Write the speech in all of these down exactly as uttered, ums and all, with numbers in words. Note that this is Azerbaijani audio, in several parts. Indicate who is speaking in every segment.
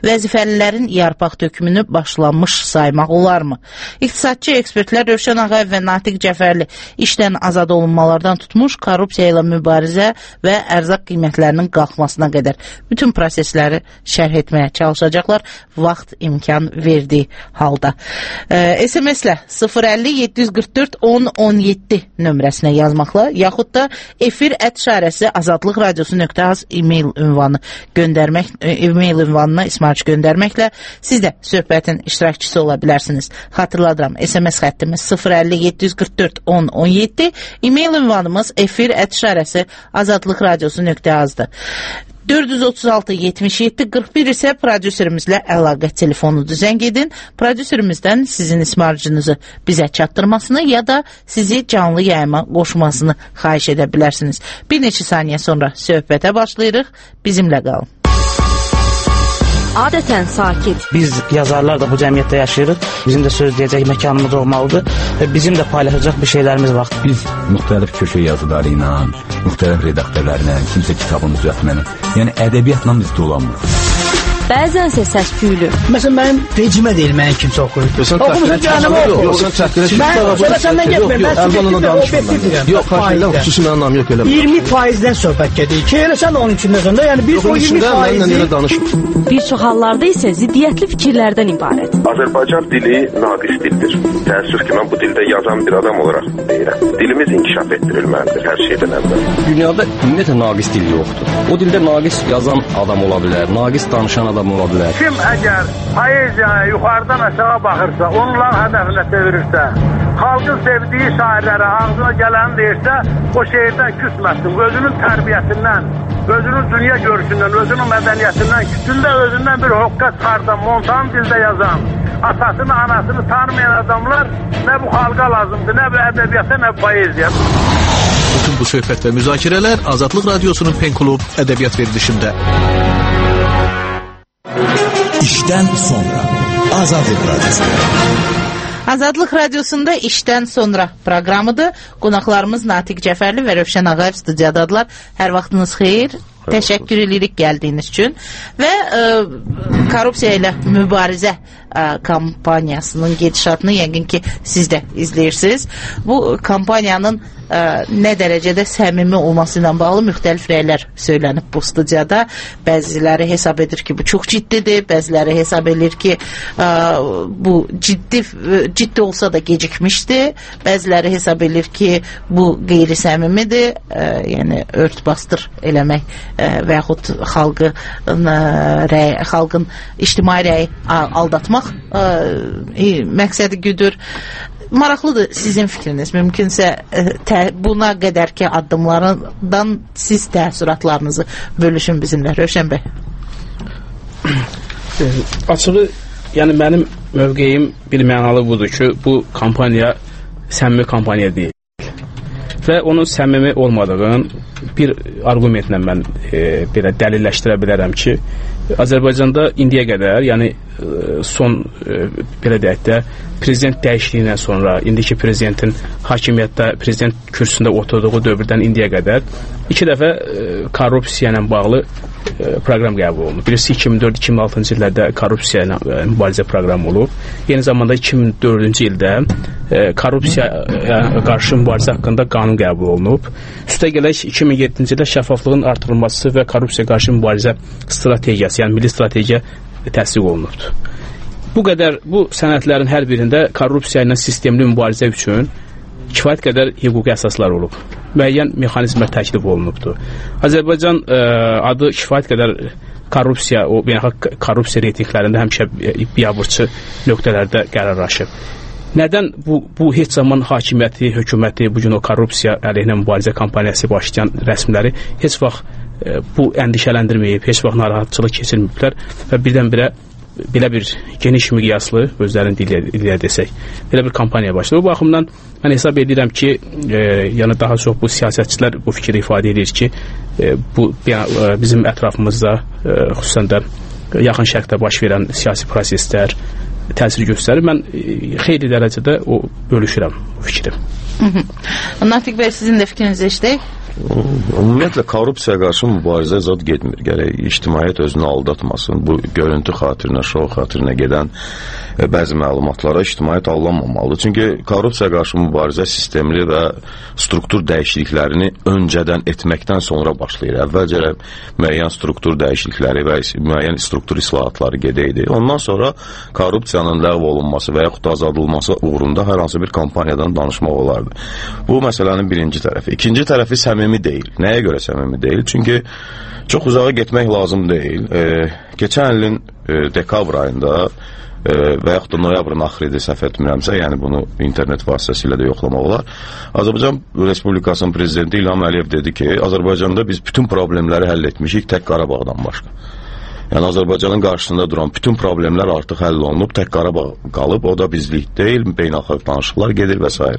Speaker 1: Vəzifəlilərin yarpaq tökümünü başlanmış saymaq olarmı? İqtisadçı ekspertlər Rövşən Ağayev və Natiq Cəfərli işdən azad olunmalardan tutmuş korrupsiya ilə mübarizə və ərzaq qiymətlərinin qalxmasına qədər bütün prosesləri şərh etməyə çalışacaqlar vaxt imkan verdiyi halda. E, S M S-lə sıfır əlli yeddi yüz qırx dörd on on yeddi nömrəsinə yazmaqla yaxud da efir ət işarəsi azadlıq radiosu nöqtə az e-mail ünvanı göndərmək, e-mail ünvanına ismarış göndərməklə siz də söhbətin iştirakçısı ola bilərsiniz. Xatırladıram, S M S xəttimiz sıfır əlli yeddi yüz qırx dörd on on yeddi, e-mail ünvanımız efir ət işarəsi azadlıq radiosu nöqtə azdır. dörd yüz otuz altı yetmiş yeddi qırx bir isə prodüserimizlə əlaqə telefonudur. Zəng edin, prodüserimizdən sizin ismarıcınızı bizə çatdırmasını ya da sizi canlı yayıma qoşmasını xahiş edə bilərsiniz. Bir neçə saniyə sonra söhbətə başlayırıq. Bizimlə qalın.
Speaker 2: Adətən sakit.
Speaker 3: Biz yazarlar da bu cəmiyyətdə yaşayırıq. Bizim də söz deyəcək məkanımız olmalıdır və bizim də paylaşacaq bir şeylərimiz var.
Speaker 4: Biz müxtəlif köşə yazıları ilə, müxtəlif redaktörlərlə, kimsə kitabını düzəltməni, yəni ədəbiyyatla biz dolanmırıq.
Speaker 2: Bəzənsə səs-küylü.
Speaker 5: Məsələn, mənim vecimə deyil, mənim kimsə oxuyur.
Speaker 6: Oxumuşun canımı oxuyur. Yox, sən çəkdirək.
Speaker 5: Mən səndən getməyim, mən subjektiv və objektivdirəm.
Speaker 6: Yox, xahilə, xüsusi mənim namı yox elə.
Speaker 5: iyirmi faizdən söhbət gedir. Ki, elə sən onun içində sonda, yəni biz o iyirmi faizi...
Speaker 2: Bir çox hallarda isə ziddiyyətli fikirlərdən ibarət.
Speaker 7: Azərbaycan dili naqis dildir. Təəssüf ki, mən bu dildə yazan bir adam olaraq deyirəm. Dilimiz inkişaf etdirilməlidir hər şeydən əvvəl.
Speaker 8: Dünyada ümumiyyətlə naqis dil yoxdur. O dildə naqis yazan adam ola bilər, naqis danışan adam ola bilər.
Speaker 9: Kim əgər poeziyaya yuxarıdan aşağı baxırsa, onların hədəfinə çevirirsə, xalqın sevdiyi şairlərə ağzına gələni deyirsə, o şehirdən küsməsin. Özünün tərbiyəsindən, özünün dünya görüşündən, özünün mədəniyyətindən, kütündə özündən bir hoqqa çıxardan, montan dildə yazan, atasını, anasını tanımayan adamlar nə bu xalqa lazımdır, nə bu ədəbiyyata, nə bu poeziya.
Speaker 10: Bütün bu söhbət və müzakirələr Azadlıq Radiosunun Pen Klub ədəbiyyat verilişində.
Speaker 11: İşdən sonra Azadlıq Radiosu'nda.
Speaker 1: Azadlıq Radiosunda işdən sonra proqramıdır. Qonaqlarımız Natiq Cəfərli və Rövşən Ağayev studiyadadılar. Hər vaxtınız xeyir. Təşəkkür edirik gəldiyiniz üçün. Və ə, korrupsiya ilə mübarizə ə, kampaniyasının gedişatını yəqin ki siz də izləyirsiniz. Bu kampaniyanın ə, nə dərəcədə səmimi olması ilə bağlı müxtəlif rəylər söylənib bu studiyada. Bəziləri hesab edir ki bu çox ciddidir, bəziləri hesab edir ki ə, bu ciddi ciddi olsa da gecikmişdi. Bəziləri hesab edir ki bu qeyri-səmimidir, ə, yəni ört-bastır eləmək ə, və yaxud xalqı, ə, rəy, xalqın ictimai rəyi aldatmaq ə, məqsədi güdür. Maraqlıdır sizin fikriniz. Mümkünsə tə, buna qədərki addımlarından siz təəssüratlarınızı bölüşün bizimlə. Rövşən bəy.
Speaker 12: Açığı, yəni mənim mövqeyim bir mənalı budur ki, bu kampaniya səmimi kampaniya deyil. Və onun səmimi olmadığını bir argumentlə mən e, belə dəlilləşdirə bilərəm ki, Azərbaycanda indiyə qədər, yəni son e, belə deyək də prezident dəyişikliyindən sonra, indiki prezidentin hakimiyyətdə, prezident kürsüsündə oturduğu dövrdən indiyə qədər iki dəfə e, korrupsiya ilə bağlı e, proqram qəbul olunub. Birisi iki min dörd iki min altıncı illərdə korrupsiya ilə e, mübarizə proqramı olub. Eyni zamanda iki min dördüncü ildə e, korrupsiyaya qarşı mübarizə haqqında qanun qəbul olunub. Üstəgələk iki min yeddinci ildə şəffaflığın artırılması və korrupsiya qarşı mübarizə strategiyası, yəni milli strategiya təsdiq olunubdur. Bu qədər, bu sənədlərin hər birində korrupsiya ilə sistemli mübarizə üçün kifayət qədər hüquqi əsaslar olub. Müəyyən mexanizmlər təklif olunubdur. Azərbaycan ə, adı kifayət qədər korrupsiya, o beynəlxalq korrupsiya reytinglərində həmişə biabırçı nöqtələrdə qərarlaşıb. Nədən bu, bu heç zaman hakimiyyəti, hökuməti, bugün o korrupsiya əleyhinə mübarizə kampaniyası başlayan rəsmləri heç vaxt e, bu əndişələndirməyib, heç vaxt narahatçılıq keçirməyiblər və birdən-birə belə bir geniş miqyaslı, özlərinin diliyə desək, belə bir kampaniya başladı. Bu baxımdan mən hesab edirəm ki, e, yəni daha çox bu siyasətçilər bu fikri ifadə edir ki, e, bu e, bizim ətrafımızda, e, xüsusən də yaxın şərqdə baş verən siyasi proseslər təsir göstərir. Mən e, xeyli dərəcədə o bölüşürəm bu fikrim.
Speaker 1: Natiq bəy, sizin də fikrinizi eşidək.
Speaker 13: Ümumiyyətlə korrupsiyaya qarşı mübarizə zad getmir. Gərək ictimaiyyət özünü aldatmasın. Bu görüntü xatirinə, şou xatirinə gedən e, bəzi məlumatlara ictimaiyyət aldanmamalıdır. Çünki korrupsiyaya qarşı mübarizə sistemli və struktur dəyişikliklərini öncədən etməkdən sonra başlayır. Əvvəlcə müəyyən struktur dəyişiklikləri və müəyyən struktur islahatları gedəydi. Ondan sonra korrupsiyanın ləğv olunması və yaxud da azadılması uğrunda hər hansı bir kampaniyadan danışmaq olardı. Bu məsələnin birinci tərəfi. İkinci tərəfi səmimi deyil. Nəyə görə səmimi deyil? Çünki çox uzağa getmək lazım deyil. E, keçən ilin e, dekabr ayında e, və yaxud da noyabrın axırıdır, səhv etmirəmsə, yəni bunu internet vasitəsilə də yoxlamaq olar. Azərbaycan Respublikasının prezidenti İlham Əliyev dedi ki, Azərbaycanda biz bütün problemləri həll etmişik tək Qarabağdan başqa. Yəni Azərbaycanın qarşısında duran bütün problemlər artıq həll olunub, tək Qarabağ qalıb, o da bizlik deyil, beynəlxalq danışıqlar gedir və s.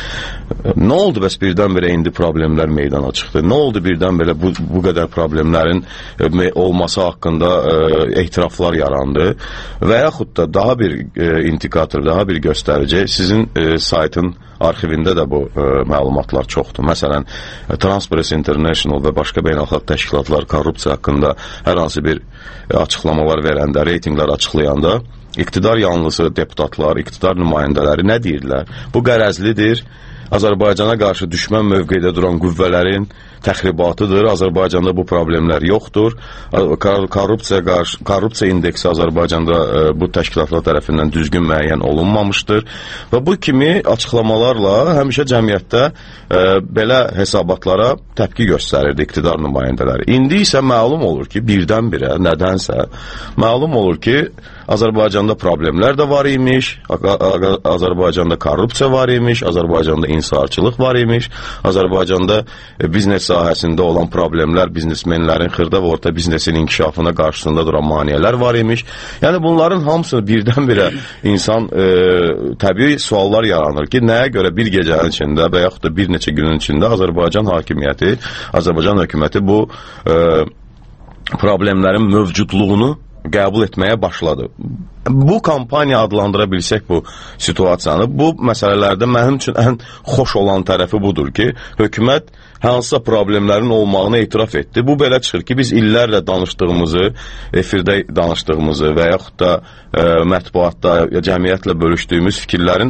Speaker 13: Nə oldu bəs birdən-birə indi problemlər meydana çıxdı? Nə oldu birdən-birə bu, bu qədər problemlərin e, olması haqqında e, ehtiraflar yarandı? Və yaxud da daha bir e, indikator, daha bir göstərici, sizin e, saytın arxivində də bu e, məlumatlar çoxdur. Məsələn, Transparency International və başqa beynəlxalq təşkilatlar korrupsiya haqqında hər hansı bir e, açıqlamalar verəndə, reytinglər açıqlayanda, iqtidar yanlısı deputatlar, iqtidar nümayəndələri nə deyirlər? Bu qərəzlidir, Azərbaycana qarşı düşmən mövqedə duran qüvvələrin təxribatıdır, Azərbaycanda bu problemlər yoxdur, korrupsiya, qarşı, korrupsiya indeksi Azərbaycanda e, bu təşkilatlar tərəfindən düzgün müəyyən olunmamışdır və bu kimi açıqlamalarla həmişə cəmiyyətdə e, belə hesabatlara təpki göstərirdi iqtidar nümayəndələri. İndi isə məlum olur ki, birdən-birə, nədənsə, məlum olur ki, Azərbaycanda problemlər də var imiş, Azərbaycanda korrupsiya var imiş, Azərbaycanda inhisarçılıq var imiş, Azərbaycanda e, biznes sahəsində olan problemlər, biznesmenlərin xırda və orta biznesin inkişafına qarşısında duran maneələr var imiş. Yəni bunların hamısını birdən-birə insan e, təbii suallar yaranır ki, nəyə görə bir gecənin içində və yaxud da bir neçə günün içində Azərbaycan hakimiyyəti, Azərbaycan hökuməti bu e, problemlərin mövcudluğunu qəbul etməyə başladı. Bu kampaniya adlandıra bilsək bu situasiyanı, bu məsələlərdə mənim üçün ən xoş olan tərəfi budur ki, hökumət hansısa problemlərin olmağını etiraf etdi. Bu belə çıxır ki, biz illərlə danışdığımızı, efirdə danışdığımızı və yaxud da e, mətbuatda, cəmiyyətlə bölüşdüyümüz fikirlərin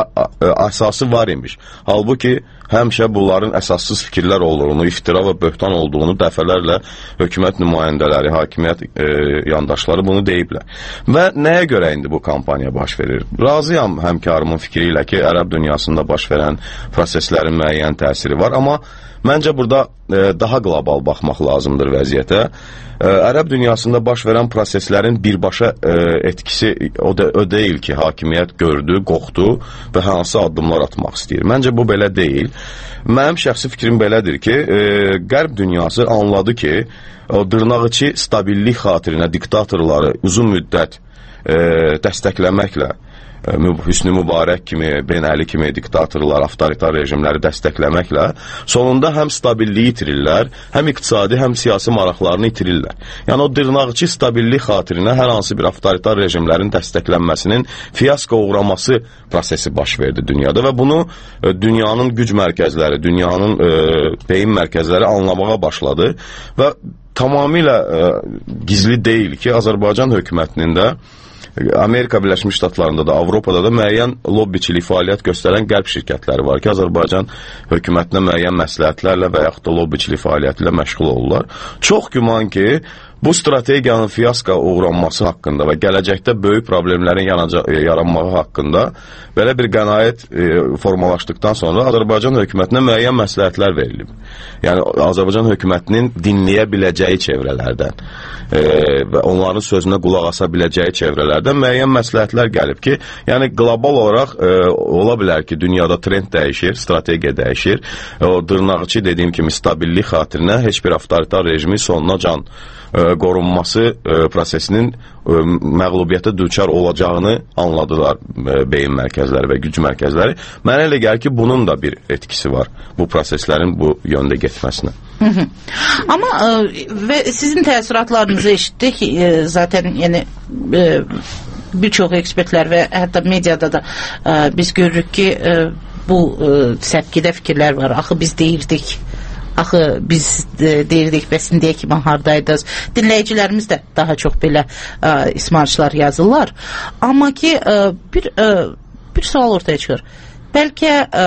Speaker 13: əsası var imiş. Halbuki həmişə bunların əsassız fikirlər olduğunu, iftira və böhtan olduğunu dəfələrlə hökumət nümayəndələri, hakimiyyət e, yandaşları bunu deyiblər. Və nəyə görə indi bu kampaniya baş verir? Razıyam həmkarımın fikri ilə ki, ərəb dünyasında baş verən proseslərin müəyyən təsiri var, amma məncə burada e, daha qlobal baxmaq lazımdır vəziyyətə. E, ərəb dünyasında baş verən proseslərin birbaşa e, etkisi o, da, o deyil ki, hakimiyyət gördü, qoxdu və hansı addımlar atmaq istəyir. Məncə bu belə deyil. Mənim şəxsi fikrim belədir ki, e, Qərb dünyası anladı ki, o dırnaqçı stabillik xatirinə diktatorları uzun müddət e, dəstəkləməklə, Hüsnü Mübarək kimi, Ben Əli kimi diktatorlar, avtoritar rejimləri dəstəkləməklə sonunda həm stabilliyi itirirlər, həm iqtisadi, həm siyasi maraqlarını itirirlər. Yəni o dırnaqçı stabillik xatirinə hər hansı bir avtoritar rejimlərin dəstəklənməsinin fiyasko uğraması prosesi baş verdi dünyada və bunu e, dünyanın güc mərkəzləri, dünyanın e, beyin mərkəzləri anlamağa başladı və tamamilə e, gizli deyil ki, Azərbaycan hökumətinin də Amerika Birləşmiş Ştatlarında da, Avropada da müəyyən lobbiçilik fəaliyyət göstərən qərb şirkətləri var ki, Azərbaycan hökumətinə müəyyən məsləhətlərlə və yaxud da lobbiçilik fəaliyyəti ilə məşğul olurlar. Çox güman ki, bu strategiyanın fiyaska uğranması haqqında və gələcəkdə böyük problemlərin yaranmağı haqqında belə bir qənaət e, formalaşdıqdan sonra Azərbaycan hökumətinə müəyyən məsləhətlər verilib. Yəni Azərbaycan hökumətinin dinləyə biləcəyi çevrələrdən e, və onların sözünə qulaq asa biləcəyi çevrələrdən müəyyən məsləhətlər gəlib ki, yəni qlobal olaraq e, ola bilər ki, dünyada trend dəyişir, strategiya dəyişir. E, o dırnaqçı dediyim kimi stabillik xatirinə heç bir avtoritar rejimi sonuna can e, qorunması e, prosesinin e, məğlubiyyətə düçar olacağını anladılar e, beyin mərkəzləri və güc mərkəzləri. Mənə elə gəlir ki, bunun da bir etkisi var bu proseslərin bu yöndə getməsinə.
Speaker 1: Hı -hı. Amma e, və sizin təəssüratlarınızı eşitdik. E, zaten yəni e, bir çox ekspertlər və hətta mediada da e, biz görürük ki, e, bu e, səpkidə fikirlər var. Axı biz deyirdik axı biz e, deyirdik, bəs indiyə kimi hardaydınız? Dinləyicilərimiz də daha çox belə e, ismarışlar yazırlar. Amma ki e, bir e, bir sual ortaya çıxır. Bəlkə e,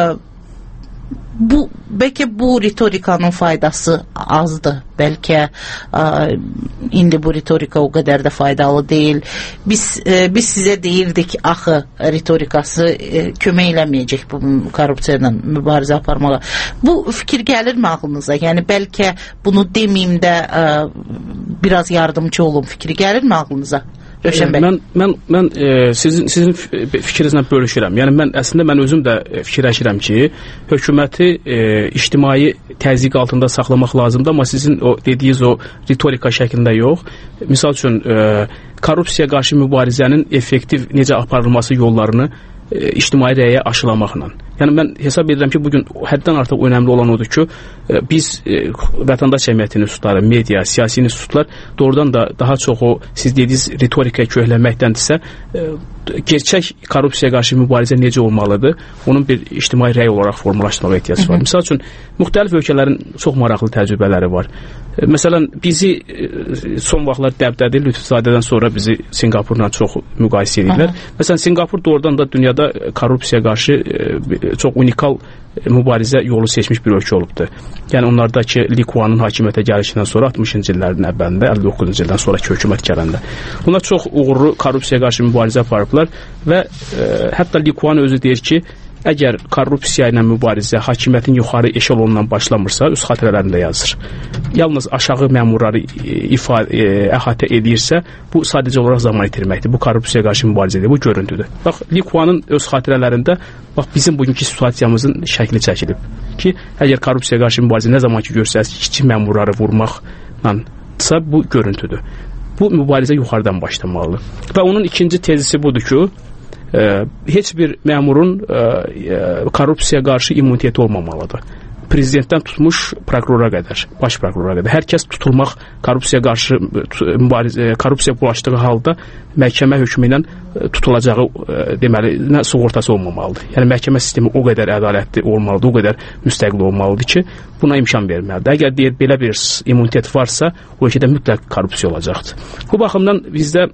Speaker 1: bu bəlkə bu ritorikanın faydası azdır. Bəlkə ə, indi bu ritorika o qədər də faydalı deyil. Biz ə, biz sizə deyirdik axı ritorikası ə, kömək eləməyəcək bu korrupsiya ilə mübarizə aparmağa. Bu fikir gəlirmi ağlınıza? Yəni bəlkə bunu deməyim də ə, biraz yardımcı olum fikri gəlirmi ağlınıza? Rövşən bəy.
Speaker 12: Mən mən mən e, sizin sizin fikrinizlə bölüşürəm. Yəni mən əslində mən özüm də fikirləşirəm ki, hökuməti e, ictimai təzyiq altında saxlamaq lazımdır, amma sizin o dediyiniz o ritorika şəklində yox. Misal üçün e, korrupsiyaya qarşı mübarizənin effektiv necə aparılması yollarını e, ictimai rəyə aşılamaqla. Yəni mən hesab edirəm ki, bugün həddən artıq önəmli olan odur ki, e, biz e, vətəndaş cəmiyyəti institutları, media, siyasi institutlar doğrudan da daha çox o siz dediyiniz ritorikaya köklənməkdəndirsə, e, gerçək korrupsiyaya qarşı mübarizə necə olmalıdır? Onun bir ictimai rəy olaraq formalaşdırmağa ehtiyac var. Misal üçün müxtəlif ölkələrin çox maraqlı təcrübələri var. E, məsələn, bizi e, son vaxtlar dəbdədir, Lütfuzadədən sonra bizi Sinqapurla çox müqayisə edirlər. Məsələn, Sinqapur doğrudan da dünyada korrupsiyaya qarşı e, çox unikal mübarizə yolu seçmiş bir ölkə olubdur. Yəni onlardakı Lee Kuan'ın hakimiyyətə gəlişindən sonra altmışıncı illərin əvvəlində, əlli doqquzuncu ildən sonraki hökumət gələndə. Bunlar çox uğurlu korrupsiyaya qarşı mübarizə aparıblar və e, hətta Lee Kuan özü deyir ki, əgər korrupsiya ilə mübarizə hakimiyyətin yuxarı eşelonundan başlamırsa, öz xatirələrində yazır. Yalnız aşağı məmurları ifadə, e, əhatə edirsə, bu sadəcə olaraq zaman itirməkdir. Bu korrupsiyaya qarşı mübarizədir, bu görüntüdür. Bax, Lee Kuan'ın öz xatirələrində bax bizim bugünkü situasiyamızın şəkli çəkilib ki, əgər korrupsiyaya qarşı mübarizə nə zaman ki görsəz, kiçik məmurları vurmaqsa bu görüntüdür. Bu mübarizə yuxarıdan başlamalıdır. Və onun ikinci tezisi budur ki, Ə, heç bir məmurun ə, ə, korrupsiyaya qarşı immuniteti olmamalıdır. Prezidentdən tutmuş prokurora qədər, baş prokurora qədər. Hər kəs tutulmaq, korrupsiyaya qarşı mübarizə, korrupsiya bulaşdığı halda məhkəmə hökmü ilə tutulacağı ə, deməli, nə sığortası olmamalıdır. Yəni məhkəmə sistemi o qədər ədalətli olmalıdır, o qədər müstəqil olmalıdır ki, buna imkan verməlidir. Əgər deyir belə bir immunitet varsa, o ölkədə mütləq korrupsiya olacaqdır. Bu baxımdan bizdə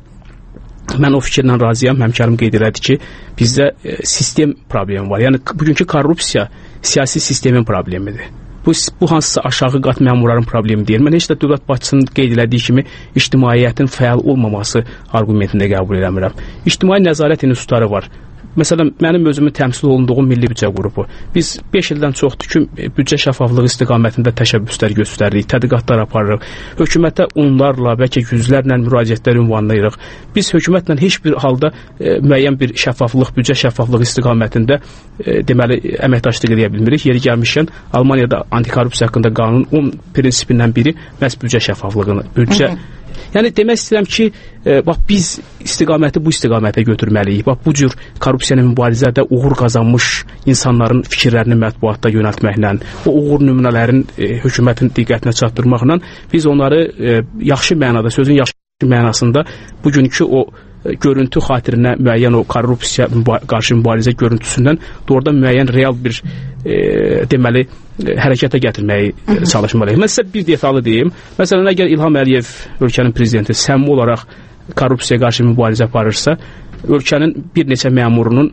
Speaker 12: mən o fikirlə razıyam, həmkarım qeyd elədi ki, bizdə e, sistem problemi var. Yəni bugünkü korrupsiya siyasi sistemin problemidir. Bu, bu hansısa aşağı qat məmurların problemi deyil. Mən heç də dövlət başçısının qeyd elədiyi kimi ictimaiyyətin fəal olmaması argumentində qəbul eləmirəm. İctimai nəzarət institutları var. Məsələn, mənim özümün təmsil olunduğum Milli Büdcə qrupu. Biz beş ildən çoxdur ki, büdcə şəffaflığı istiqamətində təşəbbüslər göstəririk, tədqiqatlar aparırıq. Hökumətə onlarla, bəlkə yüzlərlə müraciətlər ünvanlayırıq. Biz hökumətlə heç bir halda e, müəyyən bir şəffaflıq, büdcə şəffaflığı istiqamətində e, deməli, əməkdaşlıq edə bilmirik. Yeri gəlmişkən, Almaniyada antikorrupsiya haqqında qanunun on prinsipindən biri məhz büdcə şəffaflığını, büdcə Yəni demək istəyirəm ki, e, bax biz istiqaməti bu istiqamətə götürməliyik. Bax bu cür korrupsiyanın mübarizədə uğur qazanmış insanların fikirlərini mətbuatda yönəltməklə, o uğur nümunələrin e, hökumətin diqqətinə çatdırmaqla biz onları e, yaxşı mənada, sözün yaxşı mənasında bugünkü o e, görüntü xatirinə müəyyən o korrupsiya müba qarşı mübarizə görüntüsündən doğrudan müəyyən real bir e, deməli e, hərəkətə gətirməyi e, çalışmalıyıq. Mən sizə bir detallı deyim. Məsələn, əgər İlham Əliyev ölkənin prezidenti səmimi olaraq korrupsiyaya qarşı mübarizə aparırsa, ölkənin bir neçə məmurunun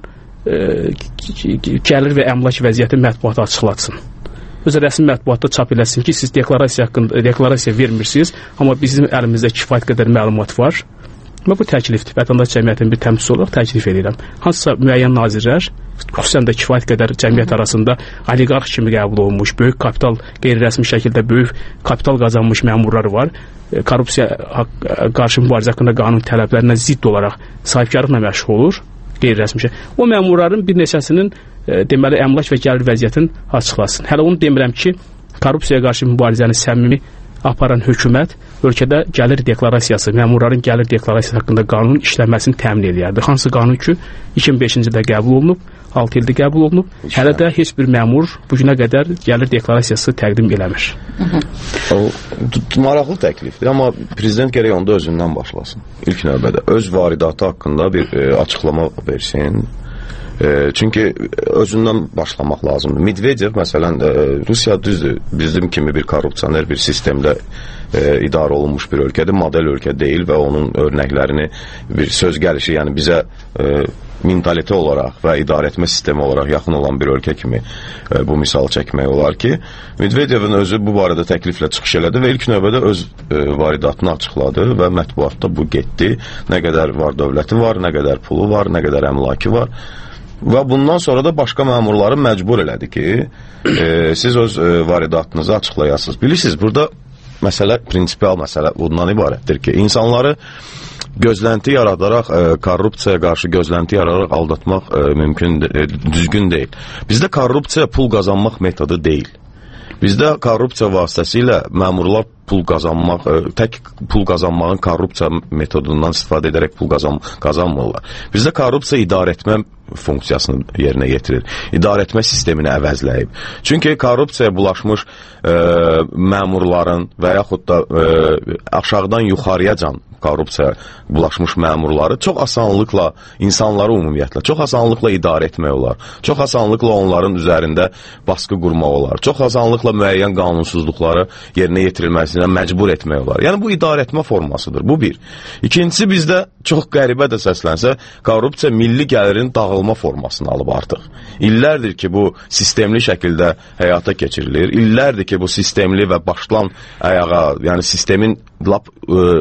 Speaker 12: e, gəlir və əmlak vəziyyəti mətbuata açıqlatsın. Öz rəsmi mətbuatda çap eləsin ki, siz deklarasiya haqqında deklarasiya vermirsiniz, amma bizim əlimizdə kifayət qədər məlumat var. Və bu təklifdir. Vətəndaş cəmiyyətinin bir təmsilçisi olaraq təklif edirəm. Hansısa müəyyən nazirlər, xüsusən də kifayət qədər cəmiyyət arasında oliqarx kimi qəbul olunmuş, böyük kapital, qeyri-rəsmi şəkildə böyük kapital qazanmış məmurlar var. Korrupsiya qarşı mübarizə haqqında qanun tələblərinə zidd olaraq sahibkarlıqla məşğul olur, qeyri-rəsmi şəkildə. O məmurların bir neçəsinin e, deməli əmlak və gəlir vəziyyətini açıqlasın. Hələ onu demirəm ki, korrupsiyaya qarşı mübarizəni səmimi aparan hökumət ölkədə gəlir deklarasiyası, məmurların gəlir deklarasiyası haqqında qanunun işlənməsini təmin edərdi. Hansı qanun ki, iki min beşinci ildə qəbul olunub, altı ildə qəbul olunub. Hələ də heç bir məmur bugünə qədər gəlir deklarasiyası təqdim eləmir.
Speaker 13: O maraqlı təklifdir, amma prezident gərək onda özündən başlasın. İlk növbədə öz varidatı haqqında bir e, açıqlama versin. E, çünki özündən başlamaq lazımdır. Medvedev məsələn e, Rusiya düzdür, bizim kimi bir korrupsioner bir sistemdə e, idarə olunmuş bir ölkədir, model ölkə deyil və onun örnəklərini bir söz gəlişi, yəni bizə e, mentalite olaraq və idarə etmə sistemi olaraq yaxın olan bir ölkə kimi e, bu misal çəkmək olar ki, Medvedevin özü bu barədə təkliflə çıxış elədi və ilk növbədə öz e, varidatını açıqladı və mətbuatda bu getdi. Nə qədər var dövləti var, nə qədər pulu var, nə qədər əmlakı var. Və bundan sonra da başqa məmurları məcbur elədi ki, e, siz öz e, varidatınızı açıqlayasınız. Bilirsiniz, burada məsələ, prinsipial məsələ bundan ibarətdir ki, insanları gözlənti yaradaraq, e, korrupsiyaya qarşı gözlənti yaradaraq aldatmaq e, mümkün, e, düzgün deyil. Bizdə korrupsiya pul qazanmaq metodu deyil. Bizdə korrupsiya vasitəsilə məmurlar pul qazanmaq, ə, tək pul qazanmağın korrupsiya metodundan istifadə edərək pul qazan, qazanmırlar. Bizdə korrupsiya idarə etmə funksiyasını yerinə yetirir. İdarə etmə sistemini əvəzləyib. Çünki korrupsiyaya bulaşmış ə, məmurların və yaxud da ə, aşağıdan yuxarıyacan korrupsiya bulaşmış məmurları çox asanlıqla, insanları ümumiyyətlə, çox asanlıqla idarə etmək olar. Çox asanlıqla onların üzərində baskı qurmaq olar. Çox asanlıqla müəyyən qanunsuzluqları yerinə yetirilməsinə məcbur etmək olar. Yəni, bu idarə etmə formasıdır. Bu bir. İkincisi, bizdə çox qəribə də səslənsə, korrupsiya milli gəlirin dağılma formasını alıb artıq. İllərdir ki, bu sistemli şəkildə həyata keçirilir. İllərdir ki, bu sistemli və başdan ayağa, yəni sistemin lap ə,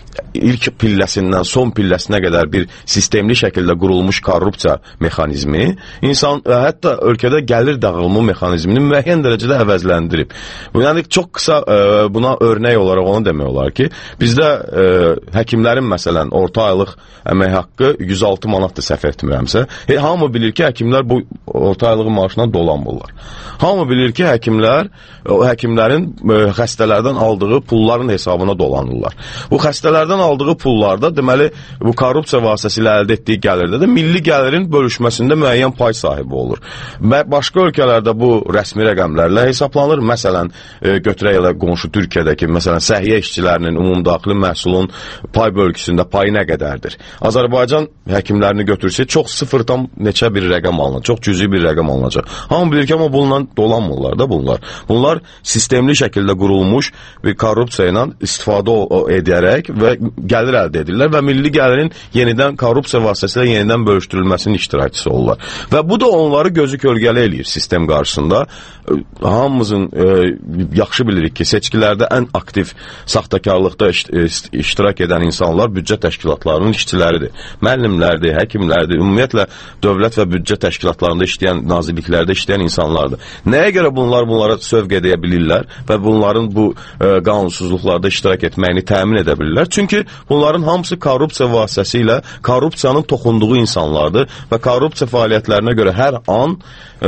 Speaker 13: ilk pilləsindən son pilləsinə qədər bir sistemli şəkildə qurulmuş korrupsiya mexanizmi insan, hətta ölkədə gəlir dağılma mexanizmini müəyyən dərəcədə əvəzləndirib. Yəni, çox qısa ə, buna örnək olaraq onu demək olar ki, bizdə ə, həkimlərin məsələn orta aylıq əmək haqqı yüz altı manatdır, səhv etmirəmsə. E, hamı bilir ki, həkimlər bu orta aylıq maaşına dolanmırlar. Hamı bilir ki, həkimlər o həkimlərin ə, xəstələrdən aldığı pulların hesabına dolanırlar. Bu xəstələr aldığı pullarda, deməli, bu korrupsiya vasitəsilə əldə etdiyi gəlirdə də milli gəlirin bölüşməsində müəyyən pay sahibi olur. Və başqa ölkələrdə bu rəsmi rəqəmlərlə hesablanır. Məsələn, e, götürək elə qonşu Türkiyədəki, məsələn, səhiyyə işçilərinin umumdaxili məhsulun pay bölgüsündə payı nə qədərdir? Azərbaycan həkimlərini götürsək, çox sıfırdan neçə bir rəqəm alınacaq, çox cüzi bir rəqəm alınacaq. Hamı bilir ki, amma bununla dolanmırlar da bunlar. Bunlar sistemli şəkildə qurulmuş bir korrupsiya ilə istifadə edərək və gəlir əldə edirlər və milli gəlirin yenidən korrupsiya vasitəsilə yenidən bölüşdürülməsinin iştirakçısı olurlar. Və bu da onları gözü kölgəli eləyir sistem qarşısında. Hamımızın e, yaxşı bilirik ki, seçkilərdə ən aktiv saxtakarlıqda iş, e, iştirak edən insanlar büdcə təşkilatlarının işçiləridir. Müəllimlərdir, həkimlərdir, ümumiyyətlə dövlət və büdcə təşkilatlarında işləyən, nazirliklərdə işləyən insanlardır. Nəyə görə bunlar bunlara sövq edə bilirlər və bunların bu e, qanunsuzluqlarda iştirak etməyini təmin edə bilirlər? Çünki bunların hamısı korrupsiya vasitəsilə korrupsiyanın toxunduğu insanlardır və korrupsiya fəaliyyətlərinə görə hər an e,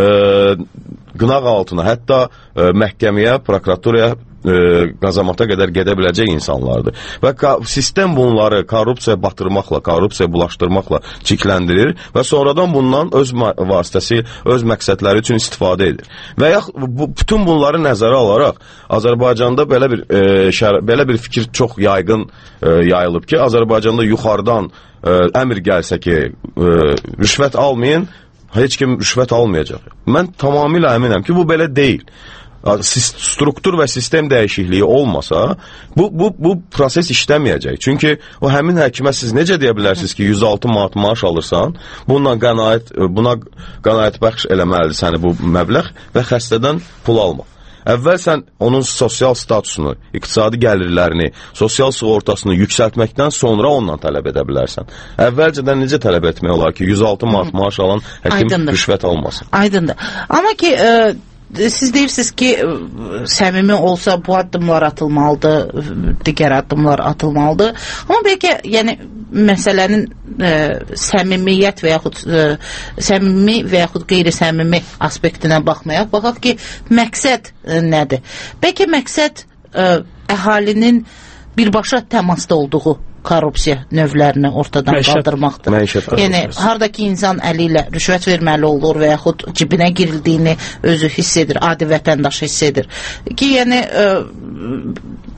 Speaker 13: qınaq altına, hətta e, məhkəməyə, prokuraturaya, e, qazamata qədər gedə biləcək insanlardır. Və sistem bunları korrupsiya batırmaqla, korrupsiya bulaşdırmaqla çikləndirir və sonradan bundan öz vasitəsi, öz məqsədləri üçün istifadə edir. Və ya bu, bütün bunları nəzərə alaraq Azərbaycanda belə bir, e, şər, belə bir fikir çox yayğın e, yayılıb ki, Azərbaycanda yuxarıdan e, əmr gəlsə ki, e, rüşvət almayın, heç kim rüşvət almayacaq. Mən tamamilə əminəm ki, bu belə deyil. Struktur və sistem dəyişikliyi olmasa, bu, bu, bu proses işləməyəcək. Çünki o həmin həkimə siz necə deyə bilərsiniz ki, yüz altı manat maaş alırsan, buna qənaət, buna qənaət bəxş eləməlidir səni bu məbləğ və xəstədən pul alma. Əvvəl sən onun sosial statusunu, iqtisadi gəlirlərini, sosial sığortasını yüksəltməkdən sonra ondan tələb edə bilərsən. Əvvəlcədən necə tələb etmək olar ki, yüz altı manat maaş alan həkim Aydındır. Rüşvət almasın?
Speaker 1: Aydındır. Amma ki, e, siz deyirsiniz ki, səmimi olsa bu addımlar atılmalıdır, digər addımlar atılmalıdır. Amma bəlkə, yəni, məsələnin e, səmimiyyət və yaxud e, səmimi və yaxud qeyri-səmimi aspektinə baxmayaq. Baxaq ki, məqsəd e, nədir? Bəlkə məqsəd e, əhalinin birbaşa təmasda olduğu korrupsiya növlərini ortadan məişət, qaldırmaqdır.
Speaker 13: Məişət,
Speaker 1: yəni, haradakı insan əli ilə rüşvət verməli olur və yaxud cibinə girildiyini özü hiss edir, adi vətəndaş hiss edir. Ki, yəni, e,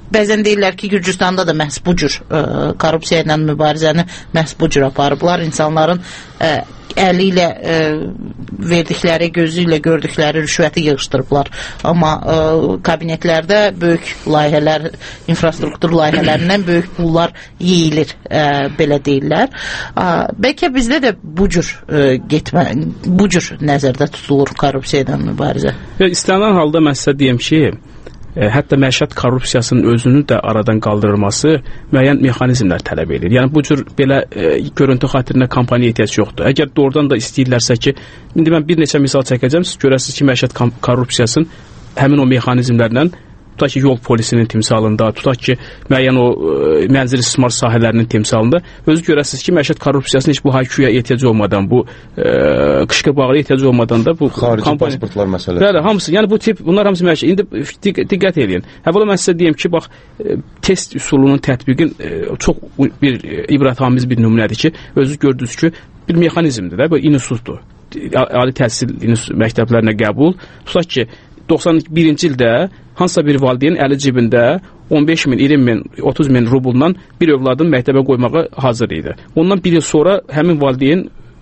Speaker 1: bəzən deyirlər ki, Gürcüstanda da məhz bu cür ə, korrupsiya ilə mübarizəni məhz bu cür aparıblar. İnsanların ə, əli ilə ə, verdikləri, gözü ilə gördükləri rüşvəti yığışdırıblar. Amma ə, kabinetlərdə böyük layihələr, infrastruktur layihələrindən böyük pullar yeyilir, ə, belə deyirlər. Ə, bəlkə bizdə də bu cür ə, getmə, bu cür nəzərdə tutulur korrupsiya ilə mübarizə.
Speaker 12: İstənilən halda mən sizə deyim ki, hətta məişət korrupsiyasının özünün də aradan qaldırılması müəyyən mexanizmlər tələb edir. Yəni bu cür belə e, görüntü xatirinə kampaniya ehtiyac yoxdur. Əgər doğrudan da istəyirlərsə ki, indi mən bir neçə misal çəkəcəm, siz görəsiniz ki, məişət korrupsiyasının həmin o mexanizmlərlə, tutaq ki, yol polisinin timsalında, tutaq ki, müəyyən o e, mənzil istismar sahələrinin timsalında, özü görəsiniz ki, məişət korrupsiyasının heç bu hayküyə ehtiyac olmadan, bu e, qışqırbağına ehtiyac olmadan da bu
Speaker 13: xarici kampanya... pasportlar məsələsi.
Speaker 12: Bəli, hamısı, yəni bu tip, bunlar hamısı məişət. İndi diqqət edin. Həvələ mən sizə deyim ki, bax, e, test üsulunun tətbiqin e, çox bir e, ibrətamiz bir nümunədir ki, özü gördünüz ki, bir mexanizmdir də, bu institutdur. Ali təhsil məktəblərinə qəbul. Tutaq ki, doxsan birinci ildə hansısa bir valideyn əli cibində on beş min, iyirmi min, otuz min rublundan bir övladın məktəbə qoymağa hazır idi. Ondan bir il sonra həmin valideyn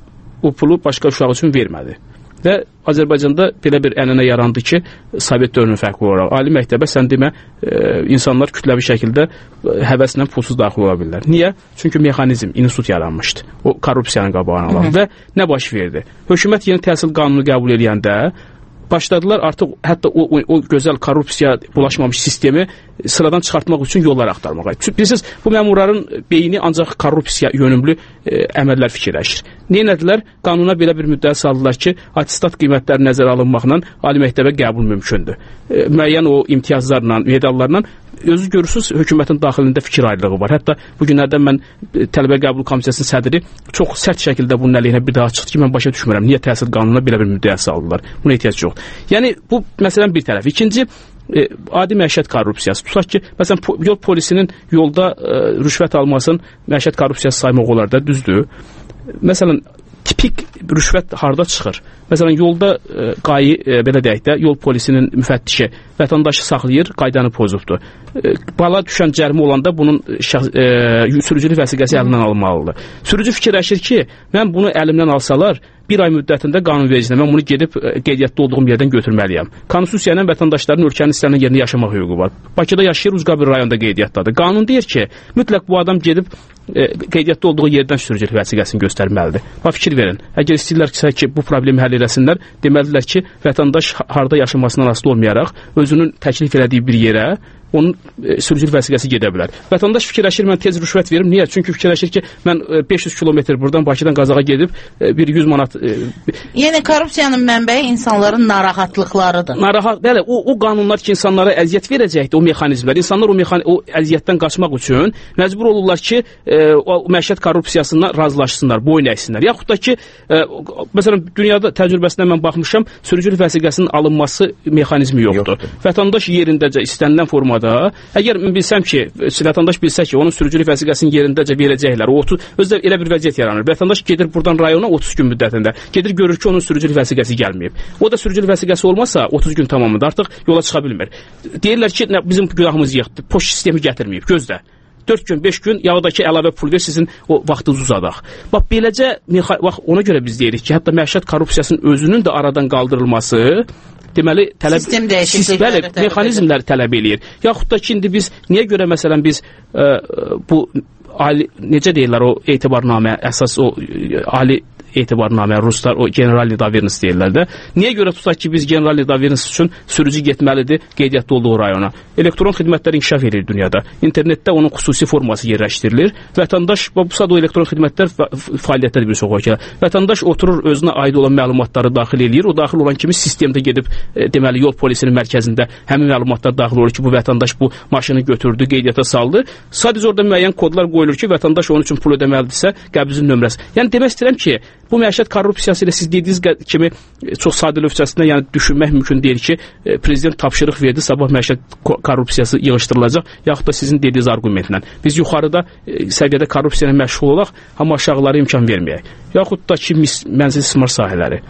Speaker 12: o pulu başqa uşaq üçün vermədi. Və Azərbaycanda belə bir ənənə yarandı ki, Sovet dövrünün fərqli olaraq ali məktəbə sən demə e, insanlar kütləvi şəkildə həvəslə pulsuz daxil ola bilirlər. Niyə? Çünki mexanizm, institut yaranmışdı. O korrupsiyanın qabağını alan. Və nə baş verdi? Hökumət yeni təhsil qanunu qəbul edəndə başladılar artıq hətta o, o, o gözəl korrupsiya bulaşmamış sistemi sıradan çıxartmaq üçün yollar axtarmağa. Bilirsiniz, bu məmurların beyni ancaq korrupsiya yönümlü e, əməllər fikirləşir. Neynədilər? Qanuna belə bir müddət saldılar ki, attestat qiymətləri nəzərə alınmaqla ali məktəbə qəbul mümkündür. E, müəyyən o imtiyazlarla, medallarla özü görürsünüz, hökumətin daxilində fikir ayrılığı var. Hətta bu günlərdən mən tələbə qəbul komissiyasının sədri çox sərt şəkildə bunun əleyhinə bir daha çıxdı ki, mən başa düşmürəm. Niyə təhsil qanununa belə bir müddət saldılar? Buna ehtiyac yox. Yəni bu məsələn bir tərəf. İkinci, e, adi məişət korrupsiyası. Tutaq ki, məsələn po yol polisinin yolda e, rüşvət almasının məişət korrupsiyası saymaq olar da, düzdür. Məsələn, tipik rüşvət harda çıxır? Məsələn, yolda e, qayi, e, belə deyək də, yol polisinin müfəttişi vətəndaşı saxlayır, qaydanı pozubdur. E, bala düşən cərimə olanda bunun şəxs, e, sürücülük vəsiqəsi əlindən alınmalıdır. Sürücü fikirləşir ki, mən bunu əlimdən alsalar, bir ay müddətində qanunvericiliyə mən bunu gedib e, qeydiyyatda olduğum yerdən götürməliyəm. Konstitusiya ilə vətəndaşların ölkənin istənilən yerində yaşamaq hüququ var. Bakıda yaşayır, Uzqabir rayonunda qeydiyyatdadır. Qanun deyir ki, mütləq bu adam gedib e, qeydiyyatda olduğu yerdən sürücülük vəsiqəsini göstərməlidir. Bax, fikir verin. Əgər istəyirlər ki, bu problemi həll eləsinlər, deməlidirlər ki, vətəndaş harda yaşamasından asılı olmayaraq özünün təklif elədiyi bir yerə onun e, sürücülük vəsiqəsi gedə bilər. Vətəndaş fikirləşir, mən tez rüşvət verim. Niyə? Çünki fikirləşir ki, mən e, beş yüz kilometr buradan Bakıdan Qazaxa gedib e, bir yüz manat... E,
Speaker 1: yəni korrupsiyanın mənbəyi insanların narahatlıqlarıdır.
Speaker 12: Narahat, bəli, o, o qanunlar ki, insanlara əziyyət verəcəkdir, o mexanizmlər. İnsanlar o, mexani o əziyyətdən qaçmaq üçün məcbur olurlar ki, e, o məişət korrupsiyasından razılaşsınlar, boyun əksinlər. Yaxud da ki, e, məsələn, dünyada təcrübəsindən mən baxmışam, sürücülük vəsiqəsinin alınması mexanizmi yoxdur. yoxdur. Vətəndaş yerindəcə istənilən formada da, əgər bilsəm ki, vətəndaş bilsə ki, onun sürücülük vəsiqəsinin yerindəcə verəcəklər, o otuz, özdə elə bir vəziyyət yaranır. Vətəndaş gedir buradan rayona otuz gün müddətində, gedir görür ki, onun sürücülük vəsiqəsi gəlməyib. O da sürücülük vəsiqəsi olmasa otuz gün tamamında artıq yola çıxa bilmir. Deyirlər ki, bizim günahımız yoxdur, poçt sistemi gətirməyib, gözlə. dörd gün, beş gün yağdakı əlavə pul ver, sizin o vaxtınızı uzadaq. Bax, beləcə, bax, ona görə biz deyirik ki, hətta məişət korrupsiyasının özünün də aradan qaldırılması deməli tələb
Speaker 1: sistem dəyişiklikləri
Speaker 12: bəli, mexanizmlər tələb eləyir. Yaxud da ki, indi biz niyə görə məsələn biz ə, bu ali necə deyirlər o etibarnamə əsas o ali etibarnamə ruslar o generalni dovernis deyirlər də. Niyə görə tutaq ki, biz generalni dovernis üçün sürücü getməlidir qeydiyyatda olduğu rayona? Elektron xidmətlər inkişaf edir dünyada. İnternetdə onun xüsusi forması yerləşdirilir. Vətəndaş bu sadə elektron xidmətlər fəaliyyətdə bir çox ölkədə. Vətəndaş oturur özünə aid olan məlumatları daxil eləyir. O daxil olan kimi sistemdə gedib e, deməli yol polisinin mərkəzində həmin məlumatlar daxil olur ki, bu vətəndaş bu maşını götürdü, qeydiyyata saldı. Sadəcə orada müəyyən kodlar qoyulur ki, vətəndaş onun üçün pul ödəməlidirsə, qəbzin nömrəsi. Yəni demək istəyirəm ki, bu məişət korrupsiyası ilə siz dediyiniz kimi çox sadə lövhəsində yəni düşünmək mümkün deyil ki, prezident tapşırıq verdi, sabah məişət korrupsiyası yığışdırılacaq, yaxud da sizin dediyiniz arqumentlə. Biz yuxarıda səviyyədə korrupsiya ilə məşğul olaq, amma aşağılara imkan verməyək. Yaxud da ki, mənzil istismar sahələri.